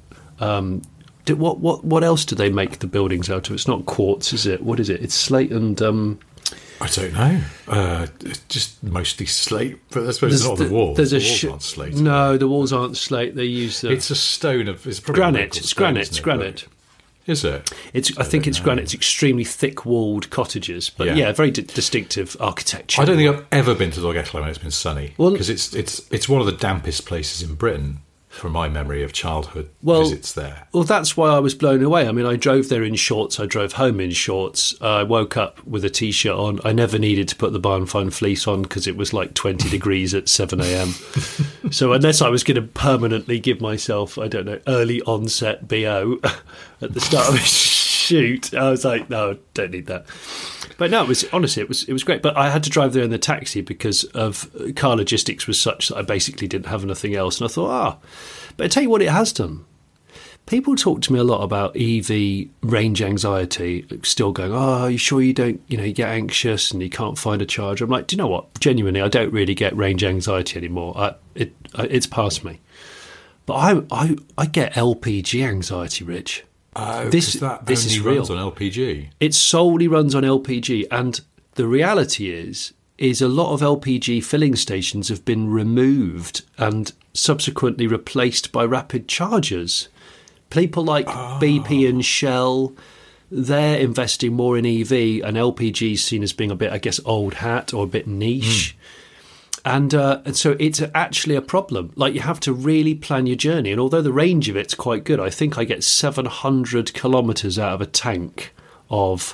what else do they make the buildings out of? It's not quartz, is it? What is it? It's slate and I don't know. Just mostly slate, but I suppose it's not the walls. The walls aren't slate. No, the walls aren't slate. They use it's a stone of. It's granite. It's granite. It's granite. Is it? I think it's granite. It's extremely thick-walled cottages, but very distinctive architecture. I don't think I've ever been to Dolgellau when it's been sunny, because it's one of the dampest places in Britain, from my memory of childhood visits there. Well, that's why I was blown away. I mean, I drove there in shorts. I drove home in shorts. I woke up with a T-shirt on. I never needed to put the Barn Find fleece on because it was like 20 degrees at 7 a.m. So unless I was going to permanently give myself, I don't know, early onset BO at the start of a shoot, I was like, no, don't need that. But no, it was great. But I had to drive there in the taxi because of car logistics was such that I basically didn't have anything else. And I thought, but I tell you what it has done. People talk to me a lot about EV range anxiety, still going, are you sure you don't, you get anxious and you can't find a charger? I'm like, do you know what? Genuinely, I don't really get range anxiety anymore. It's past me. But I get LPG anxiety, Rich. This is real. Runs on LPG. It solely runs on LPG, and the reality is a lot of LPG filling stations have been removed and subsequently replaced by rapid chargers. People like BP and Shell, they're investing more in EV, and LPG is seen as being a bit, I guess, old hat or a bit niche. And so it's actually a problem. Like, you have to really plan your journey. And although the range of it's quite good, I think I get 700 kilometres out of a tank of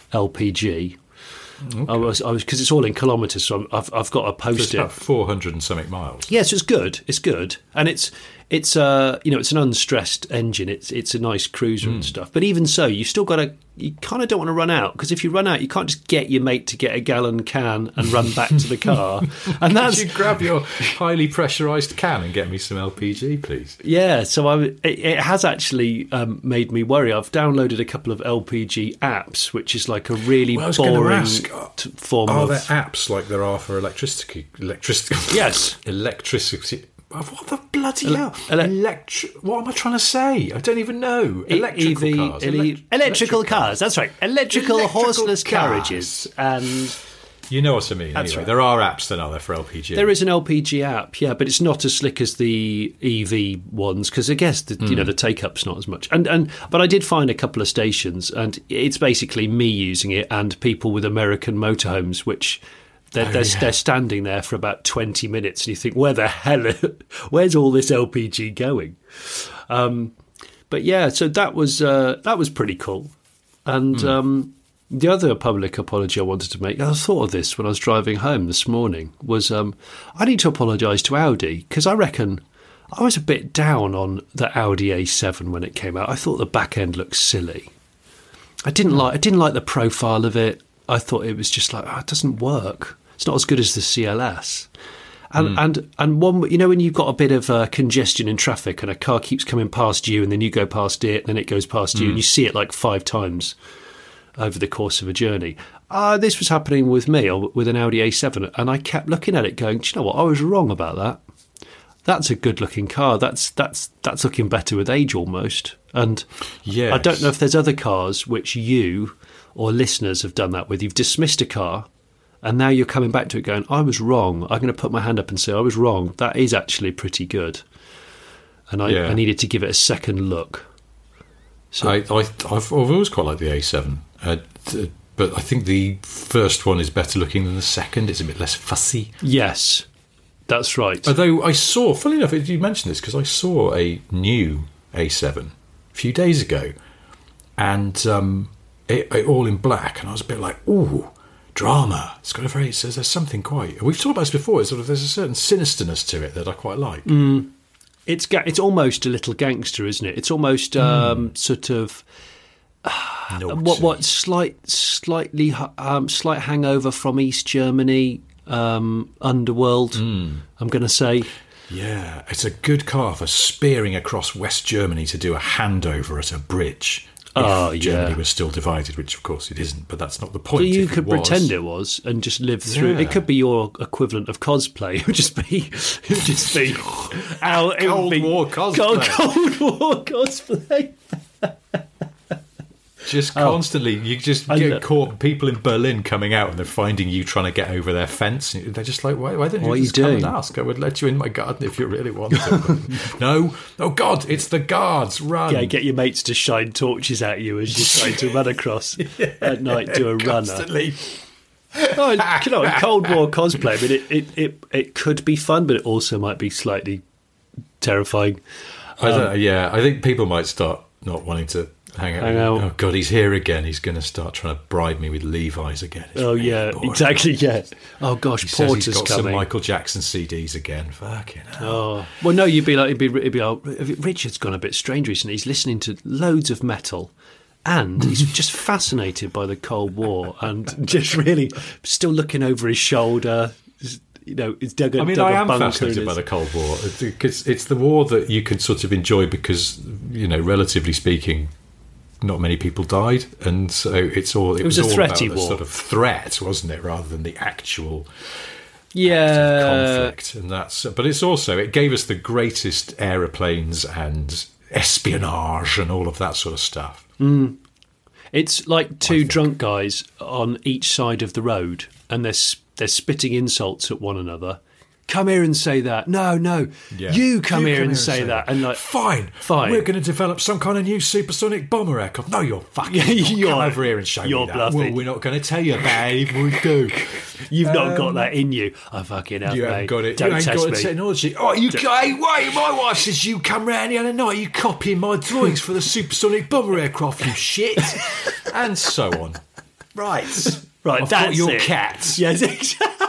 LPG. Okay. I was because it's all in kilometres, so I've got a post-it. So it's about 400 and something miles. Yes, it's good. It's good, and it's it's an unstressed engine. It's a nice cruiser and stuff. But even so, you kind of don't want to run out, because if you run out, you can't just get your mate to get a gallon can and run back to the car. And that's Could you grab your highly pressurised can and get me some LPG, please? Yeah, so it has actually made me worry. I've downloaded a couple of LPG apps, which is like a really boring form of... Are there apps like there are for electricity? Yes. Electricity. What the bloody hell? What am I trying to say? I don't even know. Electrical cars. Electrical cars, that's right. Electrical horseless carriages. And you know what I mean. That's anyway, right. There are apps then, are there, for LPG? There is an LPG app, yeah, but it's not as slick as the EV ones, because I guess the take-up's not as much. But I did find a couple of stations, and it's basically me using it and people with American motorhomes, which... They're standing there for about 20 minutes, and you think, where's all this LPG going? But yeah, so that was pretty cool. And the other public apology I wanted to make, I thought of this when I was driving home this morning, was I need to apologise to Audi, because I reckon I was a bit down on the Audi A7 when it came out. I thought the back end looked silly. I didn't like the profile of it. I thought it was just like, it doesn't work. It's not as good as the CLS. And one, when you've got a bit of congestion in traffic and a car keeps coming past you, and then you go past it, and then it goes past you, and you see it like 5 times over the course of a journey. This was happening with me, or with an Audi A7, and I kept looking at it going, do you know what? I was wrong about that. That's a good-looking car. That's looking better with age almost. And yes. I don't know if there's other cars which you or listeners have done that with. You've dismissed a car, and now you're coming back to it going, I was wrong. I'm going to put my hand up and say I was wrong. That is actually pretty good. And I needed to give it a second look. So I've always quite liked the A7. But I think the first one is better looking than the second. It's a bit less fussy. Yes, that's right. Although I saw, funny enough, you mentioned this, because I saw a new A7 a few days ago. And it all in black. And I was a bit like, ooh, drama. It's got there's something quite... We've talked about this before. There's a certain sinisterness to it that I quite like. It's almost a little gangster, isn't it? It's almost sort of... slight hangover from East Germany, underworld, I'm going to say. Yeah, it's a good car for spearing across West Germany to do a handover at a bridge. If Germany was still divided, which of course it isn't, but that's not the point. So you could pretend it was and just live through. Yeah. It could be your equivalent of cosplay. It would just be Cold War cosplay. Cold War cosplay. Just constantly, you just get caught. People in Berlin coming out and they're finding you trying to get over their fence. They're just like, why don't you just come and ask? I would let you in my garden if you really wanted. No, oh God, it's the guards. Run! Yeah, get your mates to shine torches at you as you're trying to run across at night. Do a constantly. runner. You know, Cold War cosplay. I mean, it could be fun, but it also might be slightly terrifying. I think people might start not wanting to hang out. Oh God, he's here again. He's going to start trying to bribe me with Levi's again. It's really boring. Exactly. Yeah. Oh gosh, he Porter's he's got coming. some Michael Jackson CDs again. Fucking hell. Oh well, no. You'd be like, Richard's gone a bit strange recently. He's listening to loads of metal. And he's just fascinated by the Cold War and just really still looking over his shoulder. You know, it's dug a I am fascinated by the Cold War because it's the war that you can sort of enjoy because, you know, relatively speaking, not many people died, and so it was all a all threaty about war. The sort of threat, wasn't it, rather than the actual conflict. And but it's also it gave us the greatest aeroplanes and espionage and all of that sort of stuff. It's like two drunk guys on each side of the road, and they're spitting insults at one another. Come here and say that. No. Yeah. You come here and say that. And like, fine. We're going to develop some kind of new supersonic bomber aircraft. No, you're fucking. Come over here and show me that. Bluffing. Well, we're not going to tell you about it. We do. You've not got that in you. I fucking have, you mate. haven't got it. Don't you ain't test got me. the technology. Oh, wait, my wife says you come round the other night, you copying my drawings for the supersonic bomber aircraft, you shit. And so on. Right. Right, I've that's got your it. cat. Yes, exactly.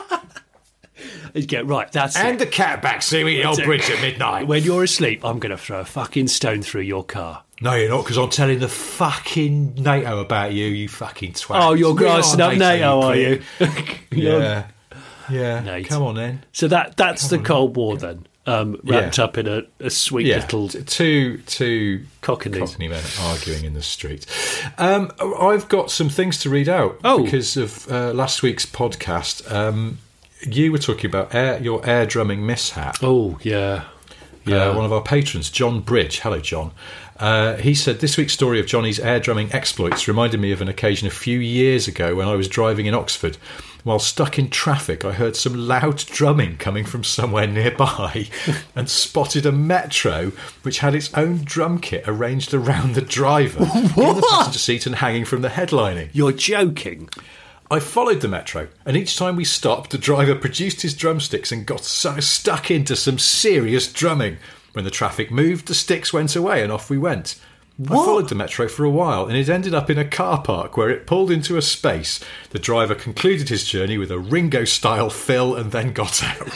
That's and it. the cat back seeing the old bridge at midnight. When you're asleep, I'm going to throw a fucking stone through your car. No, you're not, because I'm telling the fucking NATO about you, you fucking twat. Oh, you're grassing up NATO, are you? Yeah. Nate. Come on then. So that's the Cold War then, wrapped up in a sweet little two Cockney men arguing in the street. I've got some things to read out because of last week's podcast. You were talking about your air drumming mishap. Oh, yeah. One of our patrons, John Bridge. Hello, John. He said, this week's story of Johnny's air drumming exploits reminded me of an occasion a few years ago when I was driving in Oxford. While stuck in traffic, I heard some loud drumming coming from somewhere nearby and spotted a Metro which had its own drum kit arranged around the driver in the passenger seat and hanging from the headlining. You're joking. I followed the Metro, and each time we stopped, the driver produced his drumsticks and got so stuck into some serious drumming. When the traffic moved, the sticks went away and off we went. What? I followed the Metro for a while, and it ended up in a car park where it pulled into a space. The driver concluded his journey with a Ringo-style fill and then got out.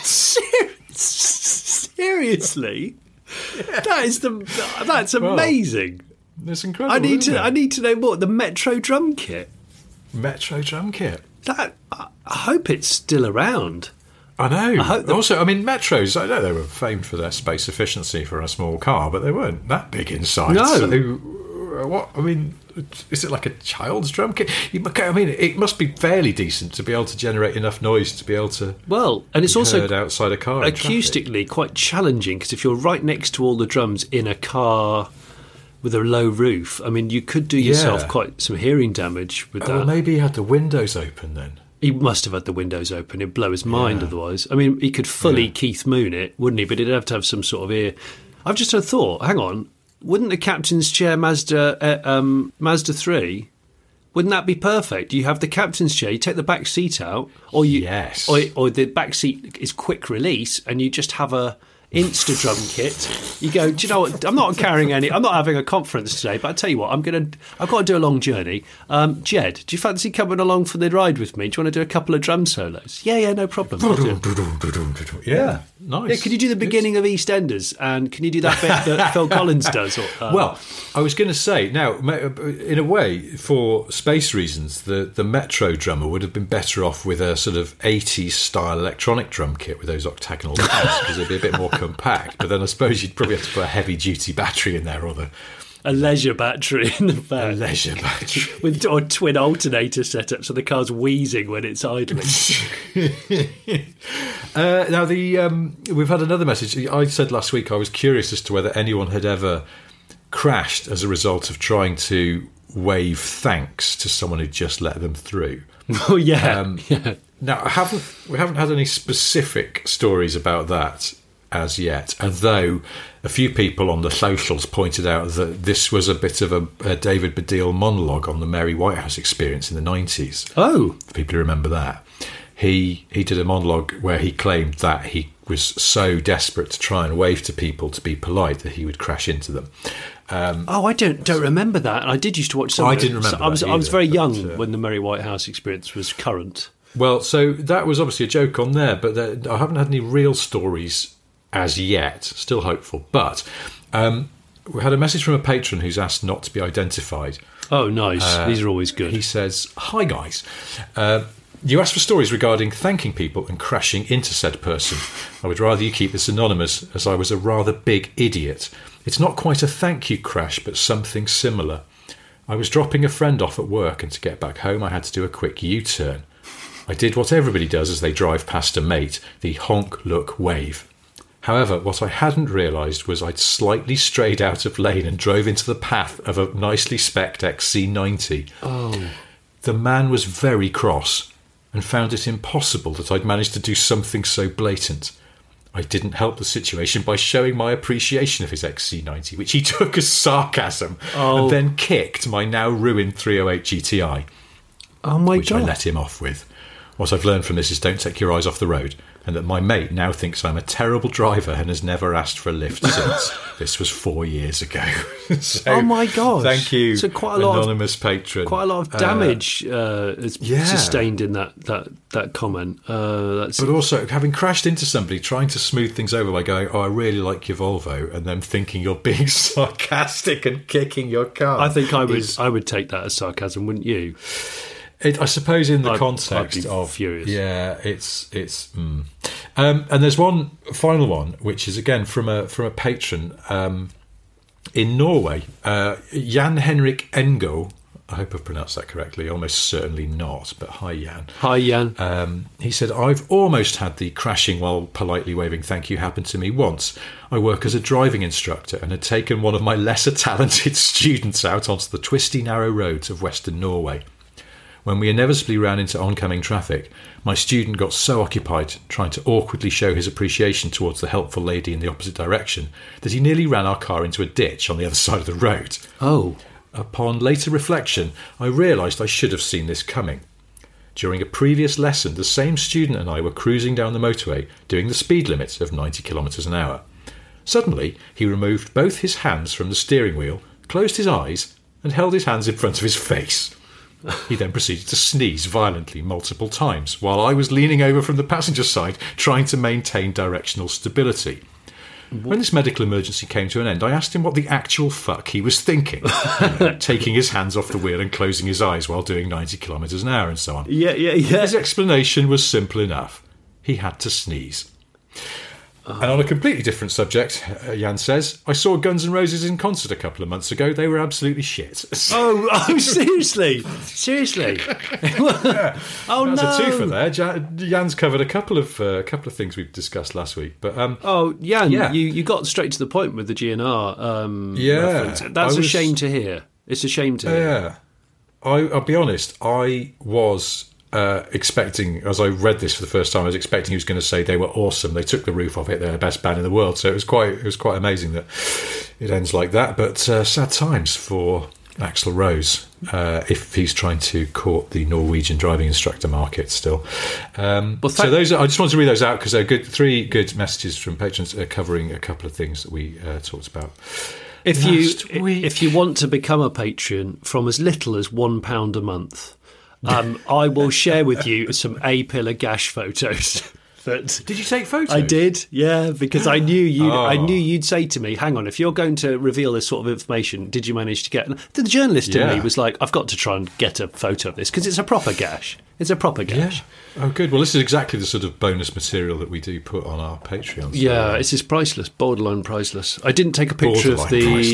Seriously? Yeah. That's amazing. That's incredible. I need to know more. The Metro drum kit. Metro drum kit. I hope it's still around. I know. Also, I mean, Metros, I know they were famed for their space efficiency for a small car, but they weren't that big inside. No. So, what? I mean, is it like a child's drum kit? I mean, it must be fairly decent to be able to generate enough noise to be able to. Well, and it's also heard outside a car acoustically quite challenging because if you're right next to all the drums in a car with a low roof, I mean, you could do yourself quite some hearing damage with that. Well, maybe he had the windows open then. He must have had the windows open. It'd blow his mind otherwise. I mean, he could fully Keith Moon it, wouldn't he? But he'd have to have some sort of ear. I've just had a thought. Hang on. Wouldn't the captain's chair Mazda 3, wouldn't that be perfect? You have the captain's chair, you take the back seat out, or the back seat is quick release, and you just have a Insta drum kit. You go, do you know what? I'm not having a conference today, but I tell you what, I've got to do a long journey. Jed, do you fancy coming along for the ride with me? Do you want to do a couple of drum solos? Yeah, no problem. Yeah, nice. Yeah, could you do the beginning of EastEnders, and can you do that bit that Phil Collins does? Well, I was going to say, now, in a way, for space reasons, the Metro drummer would have been better off with a sort of 80s style electronic drum kit with those octagonal tabs, because it'd be a bit more compact. But then I suppose you'd probably have to put a heavy duty battery in there, or a leisure battery in the back. A leisure battery with a twin alternator setup, so the car's wheezing when it's idling. Now we've had another message. I said last week I was curious as to whether anyone had ever crashed as a result of trying to wave thanks to someone who just let them through. Oh, yeah. Yeah. Now, we haven't had any specific stories about that as yet, although a few people on the socials pointed out that this was a bit of a David Baddiel monologue on the Mary Whitehouse experience in the 90s. Oh. For people who remember that. He did a monologue where he claimed that he was so desperate to try and wave to people to be polite that he would crash into them. I don't remember that. I did used to watch some. I didn't remember that I was very either, young when the Mary Whitehouse experience was current. Well, so that was obviously a joke on there, but I haven't had any real stories as yet. Still hopeful. But we had a message from a patron who's asked not to be identified. Oh, nice. These are always good. He says, "Hi, guys. You asked for stories regarding thanking people and crashing into said person. I would rather you keep this anonymous, as I was a rather big idiot. It's not quite a thank you crash, but something similar. I was dropping a friend off at work, and to get back home I had to do a quick U-turn. I did what everybody does as they drive past a mate, the honk, look, wave. However, what I hadn't realised was I'd slightly strayed out of lane and drove into the path of a nicely spec'd XC90. Oh. The man was very cross and found it impossible that I'd managed to do something so blatant. I didn't help the situation by showing my appreciation of his XC90, which he took as sarcasm, and then kicked my now ruined 308 GTI, which I let him off with. What I've learned from this is don't take your eyes off the road, and that my mate now thinks I'm a terrible driver and has never asked for a lift since. This was 4 years ago." So, oh my gosh! Thank you, so quite a anonymous patron. Quite a lot of damage is sustained in that comment. But also, having crashed into somebody, trying to smooth things over by going, "Oh, I really like your Volvo," and then thinking you're being sarcastic and kicking your car. I think I would take that as sarcasm, wouldn't you? I suppose in the context of furious. Yeah, it's. And there's one final one, which is again from a patron in Norway, Jan Henrik Engo. I hope I've pronounced that correctly. Almost certainly not, but hi, Jan. Hi, Jan. He said, "I've almost had the crashing while politely waving thank you happen to me once. I work as a driving instructor and had taken one of my lesser talented students out onto the twisty, narrow roads of Western Norway. When we inevitably ran into oncoming traffic, my student got so occupied trying to awkwardly show his appreciation towards the helpful lady in the opposite direction that he nearly ran our car into a ditch on the other side of the road. Oh. Upon later reflection, I realised I should have seen this coming. During a previous lesson, the same student and I were cruising down the motorway doing the speed limit of 90 kilometres an hour. Suddenly, he removed both his hands from the steering wheel, closed his eyes, and held his hands in front of his face. He then proceeded to sneeze violently multiple times while I was leaning over from the passenger side trying to maintain directional stability. When this medical emergency came to an end, I asked him what the actual fuck he was thinking, taking his hands off the wheel and closing his eyes while doing 90 kilometres an hour and so on. Yeah. His explanation was simple enough. He had to sneeze. And on a completely different subject, Jan says, "I saw Guns N' Roses in concert a couple of months ago. They were absolutely shit." Oh, seriously? Seriously? Yeah. Oh, That's no. a twofer there. Jan's covered a couple of things we've discussed last week. But Jan, yeah. you got straight to the point with the GNR reference. Yeah. That's a shame to hear. It's a shame to hear. Yeah. I'll be honest, I was expecting, as I read this for the first time, I was expecting he was going to say they were awesome. They took the roof off it. They're the best band in the world. So it was quite amazing that it ends like that. But sad times for Axl Rose if he's trying to court the Norwegian driving instructor market still. So those I just wanted to read those out because they're good. 3 good messages from patrons covering a couple of things that we talked about. If you want to become a patron from as little as £1 a month. I will share with you some A-pillar gash photos. Did you take photos? I did, yeah, because I knew you'd say to me, "Hang on, if you're going to reveal this sort of information, did you manage to get?" The journalist in me was like, "I've got to try and get a photo of this because it's a proper gash. It's a proper gash." Yeah. Oh, good. Well, this is exactly the sort of bonus material that we do put on our Patreon. So yeah, it's just priceless, borderline priceless. I didn't take a picture of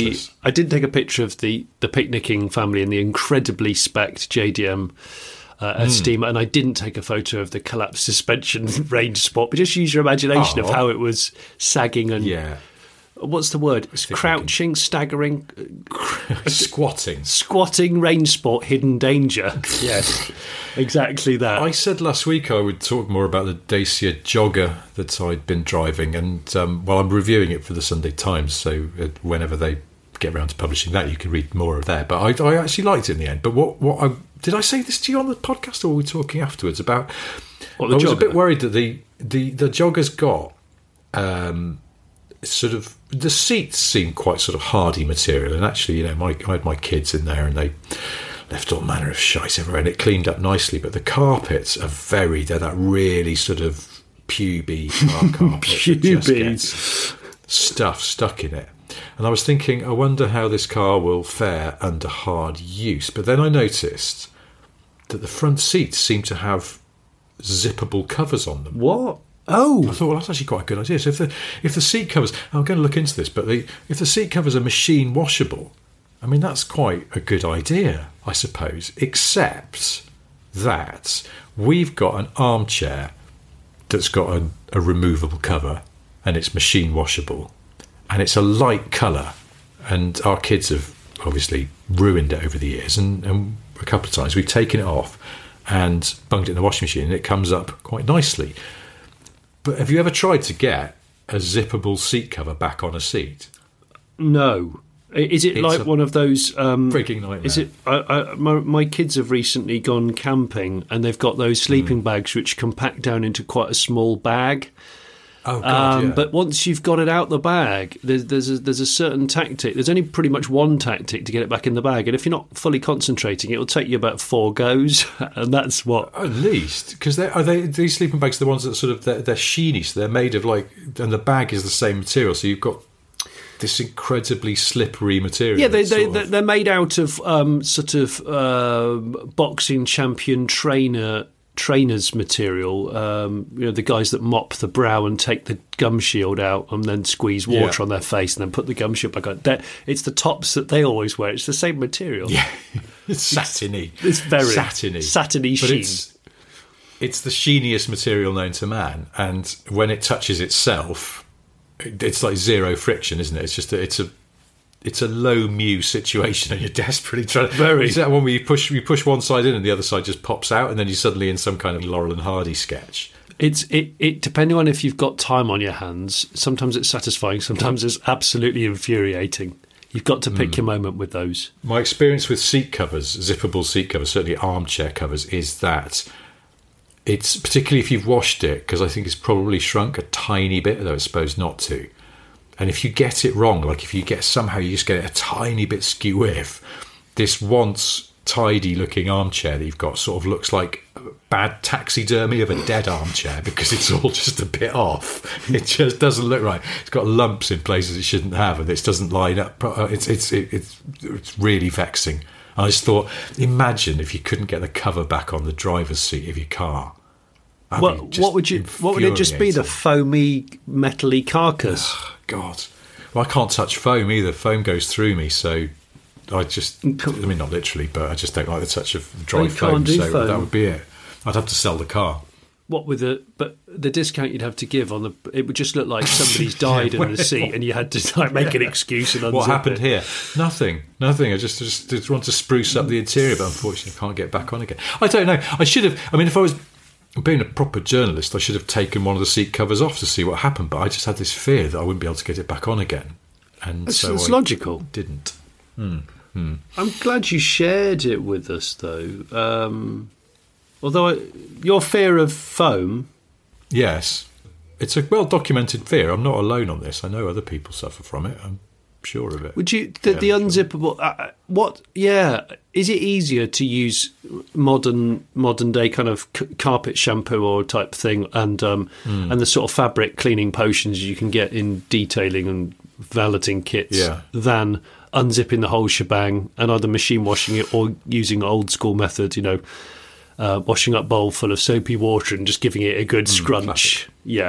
the picnicking family in the incredibly specced JDM. Steamer, and I didn't take a photo of the collapsed suspension range spot, but just use your imagination of how it was sagging and what's the word? It's crouching, staggering, squatting, range sport, hidden danger. Yes, exactly that. I said last week I would talk more about the Dacia jogger that I'd been driving, and I'm reviewing it for the Sunday Times, so whenever they get around to publishing that, you can read more of there. But I actually liked it in the end. But did I say this to you on the podcast, or were we talking afterwards about? I was a bit worried that the jogger's got sort of, the seats seem quite sort of hardy material, and actually, I had my kids in there and they left all manner of shite everywhere, and it cleaned up nicely. But the carpets are they're that really sort of puby car carpet that just gets stuff stuck in it. And I was thinking, I wonder how this car will fare under hard use. But then I noticed that the front seats seem to have zippable covers on them. What? Oh, I thought, well, that's actually quite a good idea. So if the seat covers, I'm going to look into this, but if the seat covers are machine washable, I mean, that's quite a good idea, I suppose, except that we've got an armchair that's got a removable cover, and it's machine washable, and it's a light colour, and our kids have obviously ruined it over the years, and a couple of times we've taken it off and bunged it in the washing machine, and it comes up quite nicely. But have you ever tried to get a zippable seat cover back on a seat? No. Is it like one of those... freaking nightmare. Is it? My kids have recently gone camping, and they've got those sleeping bags which compact down into quite a small bag. Oh, God, yeah. But once you've got it out the bag, there's a certain tactic. There's only pretty much one tactic to get it back in the bag, and if you're not fully concentrating, it'll take you about 4 goes, and that's what. At least, because these sleeping bags are the ones that sort of they're sheeny, so they're made of and the bag is the same material, so you've got this incredibly slippery material. Yeah, they're made out of boxing champion trainers material, the guys that mop the brow and take the gum shield out and then squeeze water on their face and then put the gum shield back on. It's the tops that they always wear. It's the same material. Yeah, it's satiny. It's very satiny sheen. It's the sheeniest material known to man, and when it touches itself, it's like zero friction, isn't it? It's just it's a low mu situation, and you're desperately trying to... Is that one where you push one side in and the other side just pops out, and then you're suddenly in some kind of Laurel and Hardy sketch? It depending on if you've got time on your hands, sometimes it's satisfying, sometimes it's absolutely infuriating. You've got to pick your moment with those. My experience with seat covers, zippable seat covers, certainly armchair covers, is that it's, particularly if you've washed it, because I think it's probably shrunk a tiny bit, though it's supposed not to. And if you get it wrong, like if you just get it a tiny bit skew with, this once tidy-looking armchair that you've got sort of looks like bad taxidermy of a dead armchair, because it's all just a bit off. It just doesn't look right. It's got lumps in places it shouldn't have, and it doesn't line up. It's really vexing. I just thought, imagine if you couldn't get the cover back on the driver's seat of your car. What would it just be? The foamy, metally carcass? God. Well, I can't touch foam either. Foam goes through me, so I mean, not literally, but I just don't like the touch of dry foam, so that would be it. I'd have to sell the car. But the discount you'd have to give on it would just look like somebody's died in the seat, and you had to make an excuse and unzip What happened it. here? Nothing. I just want to spruce up the interior, but unfortunately I can't get back on again. I don't know. I should have. I mean, if I was being a proper journalist, I should have taken one of the seat covers off to see what happened, but I just had this fear that I wouldn't be able to get it back on again, and it's logical. Didn't. I'm glad you shared it with us, though. Although your fear of foam, yes, it's a well-documented fear. I'm not alone on this. I know other people suffer from it. I'm sure of it. Would you the unzippable? Is it easier to use modern day kind of carpet shampoo or type thing, and the sort of fabric cleaning potions you can get in detailing and valeting kits than unzipping the whole shebang and either machine washing it or using old school method? Washing up bowl full of soapy water and just giving it a good scrunch. Classic.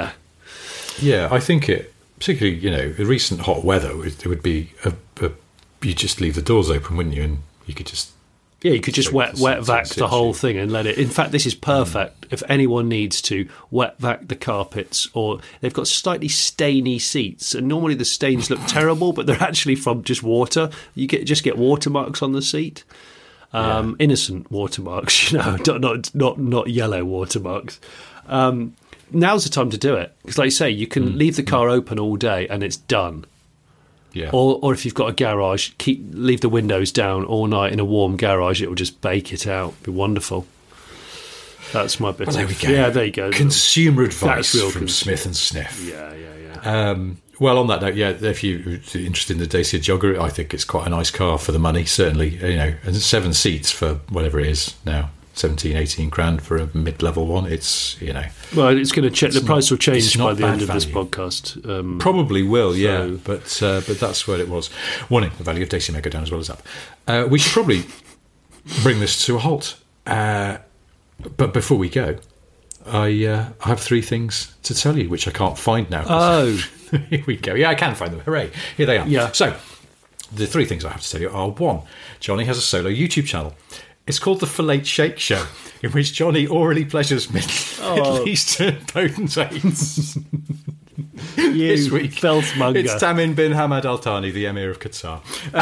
Yeah, I think it, particularly, the recent hot weather, it would be you just leave the doors open, wouldn't you? And you could just Yeah, you could just wet vac the whole thing and let it. In fact, this is perfect if anyone needs to wet vac the carpets, or they've got slightly stainy seats, and normally the stains look terrible, but they're actually from just water. You just get watermarks on the seat, innocent watermarks, not yellow watermarks. Now's the time to do it, because, like you say, you can leave the car open all day and it's done. Yeah. Or if you've got a garage, leave the windows down all night in a warm garage. It will just bake it out. Be wonderful. That's my bit. Well, there we go. Yeah, there you go. Consumer advice from Smith and Sniff. Yeah. Well, on that note, if you're interested in the Dacia Jogger, I think it's quite a nice car for the money. Certainly, and 7 seats for whatever it is now. 17, 18 grand for a mid-level one. It's, Well, it's going to check. The price will change by the end of this podcast. Probably will, yeah. But that's where it was. Warning: the value of Dacia may go down as well as up. We should probably bring this to a halt. But before we go, I have 3 things to tell you, which I can't find now. Oh, here we go. Yeah, I can find them. Hooray! Here they are. Yeah. So the 3 things I have to tell you are: 1, Johnny has a solo YouTube channel. It's called the Fillet Shake Show, in which Johnny orally pleasures Middle Eastern potentates. This week, filthmonger. It's Tamim bin Hamad Al Thani, the Emir of Qatar.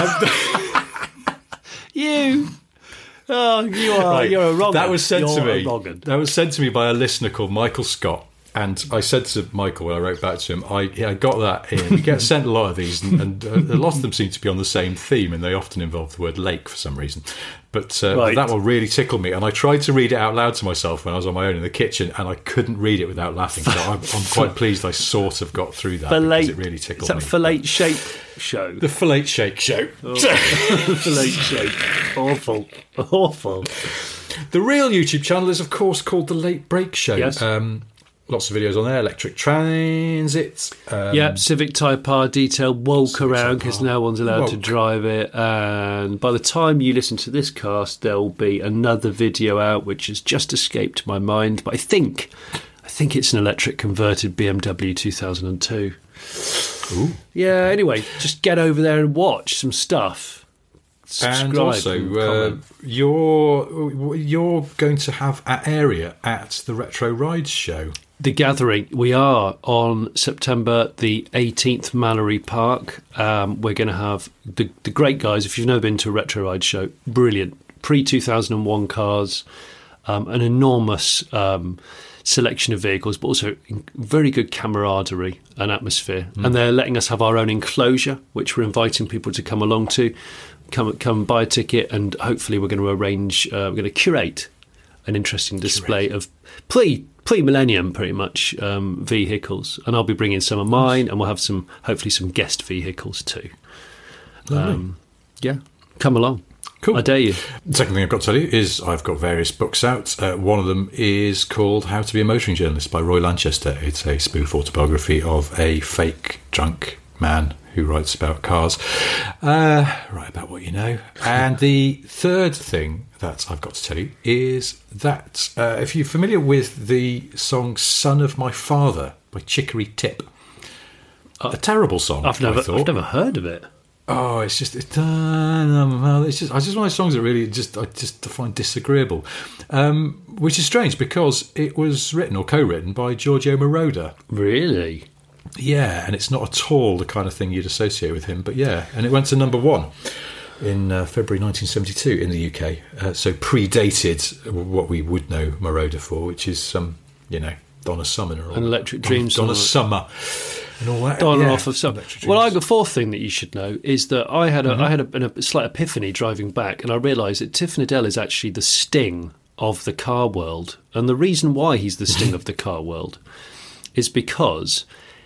You are. Right. You're a wrong. That was sent to me. Wrong-un. That was sent to me by a listener called Michael Scott. And I said to Michael when I wrote back to him, I got that in. We get sent a lot of these, and a lot of them seem to be on the same theme, and they often involve the word lake for some reason. But that one really tickled me, and I tried to read it out loud to myself when I was on my own in the kitchen, and I couldn't read it without laughing. So I'm quite pleased I sort of got through that, because it really tickled me. Is that Fillet Shake Show? The Fillet Shake Show. Fillet Shake. Awful. The real YouTube channel is, of course, called The Late Break Show. Yes. Lots of videos on there. Electric Transit. Civic Type R detail woke around because no one's allowed to drive it. And by the time you listen to this cast, there will be another video out which has just escaped my mind. But I think it's an electric converted BMW 2002. Ooh. Yeah. Anyway, just get over there and watch some stuff. Subscribe and also, you're going to have an area at the Retro Rides show. The Gathering. We are on September the 18th, Mallory Park. We're going to have the great guys. If you've never been to a Retro Ride show, brilliant. Pre-2001 cars, an enormous selection of vehicles, but also very good camaraderie and atmosphere. And they're letting us have our own enclosure, which we're inviting people to come along to. Come buy a ticket, and hopefully we're going to arrange, we're going to curate an interesting display of pre-millennium, pretty much, vehicles. And I'll be bringing some of mine, and we'll have hopefully some guest vehicles too. Come along. Cool. I dare you. The second thing I've got to tell you is I've got various books out. One of them is called How to Be a Motoring Journalist by Roy Lanchester. It's a spoof autobiography of a fake drunk man who writes about cars. Write about what you know. And the third thing that I've got to tell you is that if you're familiar with the song Son of My Father by Chicory Tip, a terrible song. I've never heard of it. Oh, it's just one of those songs that really I find disagreeable, which is strange because it was written or co-written by Giorgio Moroder. Really? Yeah, and it's not at all the kind of thing you'd associate with him. But yeah, and it went to number 1 in February 1972 in the UK. So predated what we would know Moroder for, which is Donna Summer and Electric Dreams, Donna Summer. And all that. Off of some. Well, the fourth thing that you should know is that I had a slight epiphany driving back, and I realised that Tiff Needell is actually the Sting of the car world, and the reason why he's the Sting of the car world is because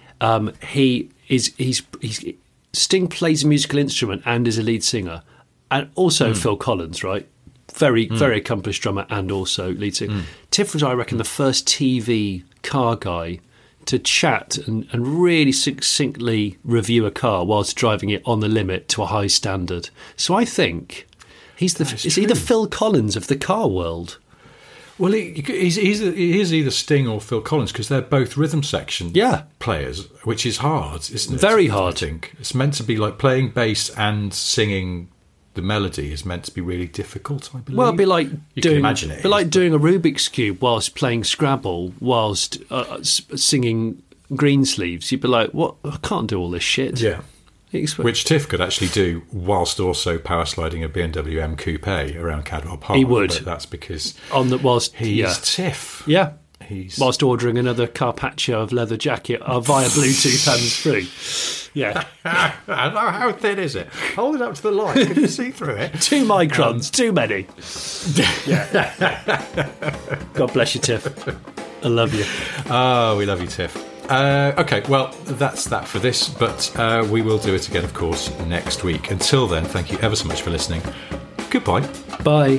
Sting plays a musical instrument and is a lead singer, and also Phil Collins, right? Very accomplished drummer and also lead singer. Tiff was, I reckon, the first TV car guy to chat and really succinctly review a car whilst driving it on the limit to a high standard. So I think he the Phil Collins of the car world. Well, he is either Sting or Phil Collins because they're both rhythm section players, which is hard, isn't it? Very hard. I think it's meant to be like playing bass and singing the melody is meant to be really difficult, I believe. Well, it'd be like you can imagine it. It'd be like doing a Rubik's Cube whilst playing Scrabble, whilst singing Greensleeves. You'd be like, what? I can't do all this shit. Yeah. Which Tiff could actually do whilst also power sliding a BMW M Coupe around Cadwell Park. He would. But that's because he's Tiff. Yeah. Whilst ordering another Carpaccio of leather jacket via Bluetooth hands-free. Yeah. How thin is it? Hold it up to the light. Can you see through it? 2 microns. Too many. Yeah. God bless you, Tiff. I love you. Oh, we love you, Tiff. Okay, well, that's that for this, but we will do it again, of course, next week. Until then, thank you ever so much for listening. Goodbye. Bye.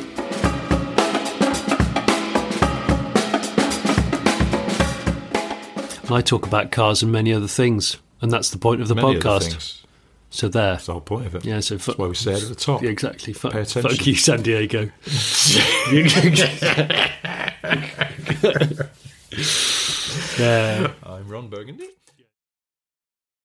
I talk about cars and many other things, and that's the point of the podcast. So there. That's the whole point of it. Yeah, so that's why we say it at the top. Yeah, exactly. Pay attention. Fuck you, San Diego. I'm Ron Burgundy.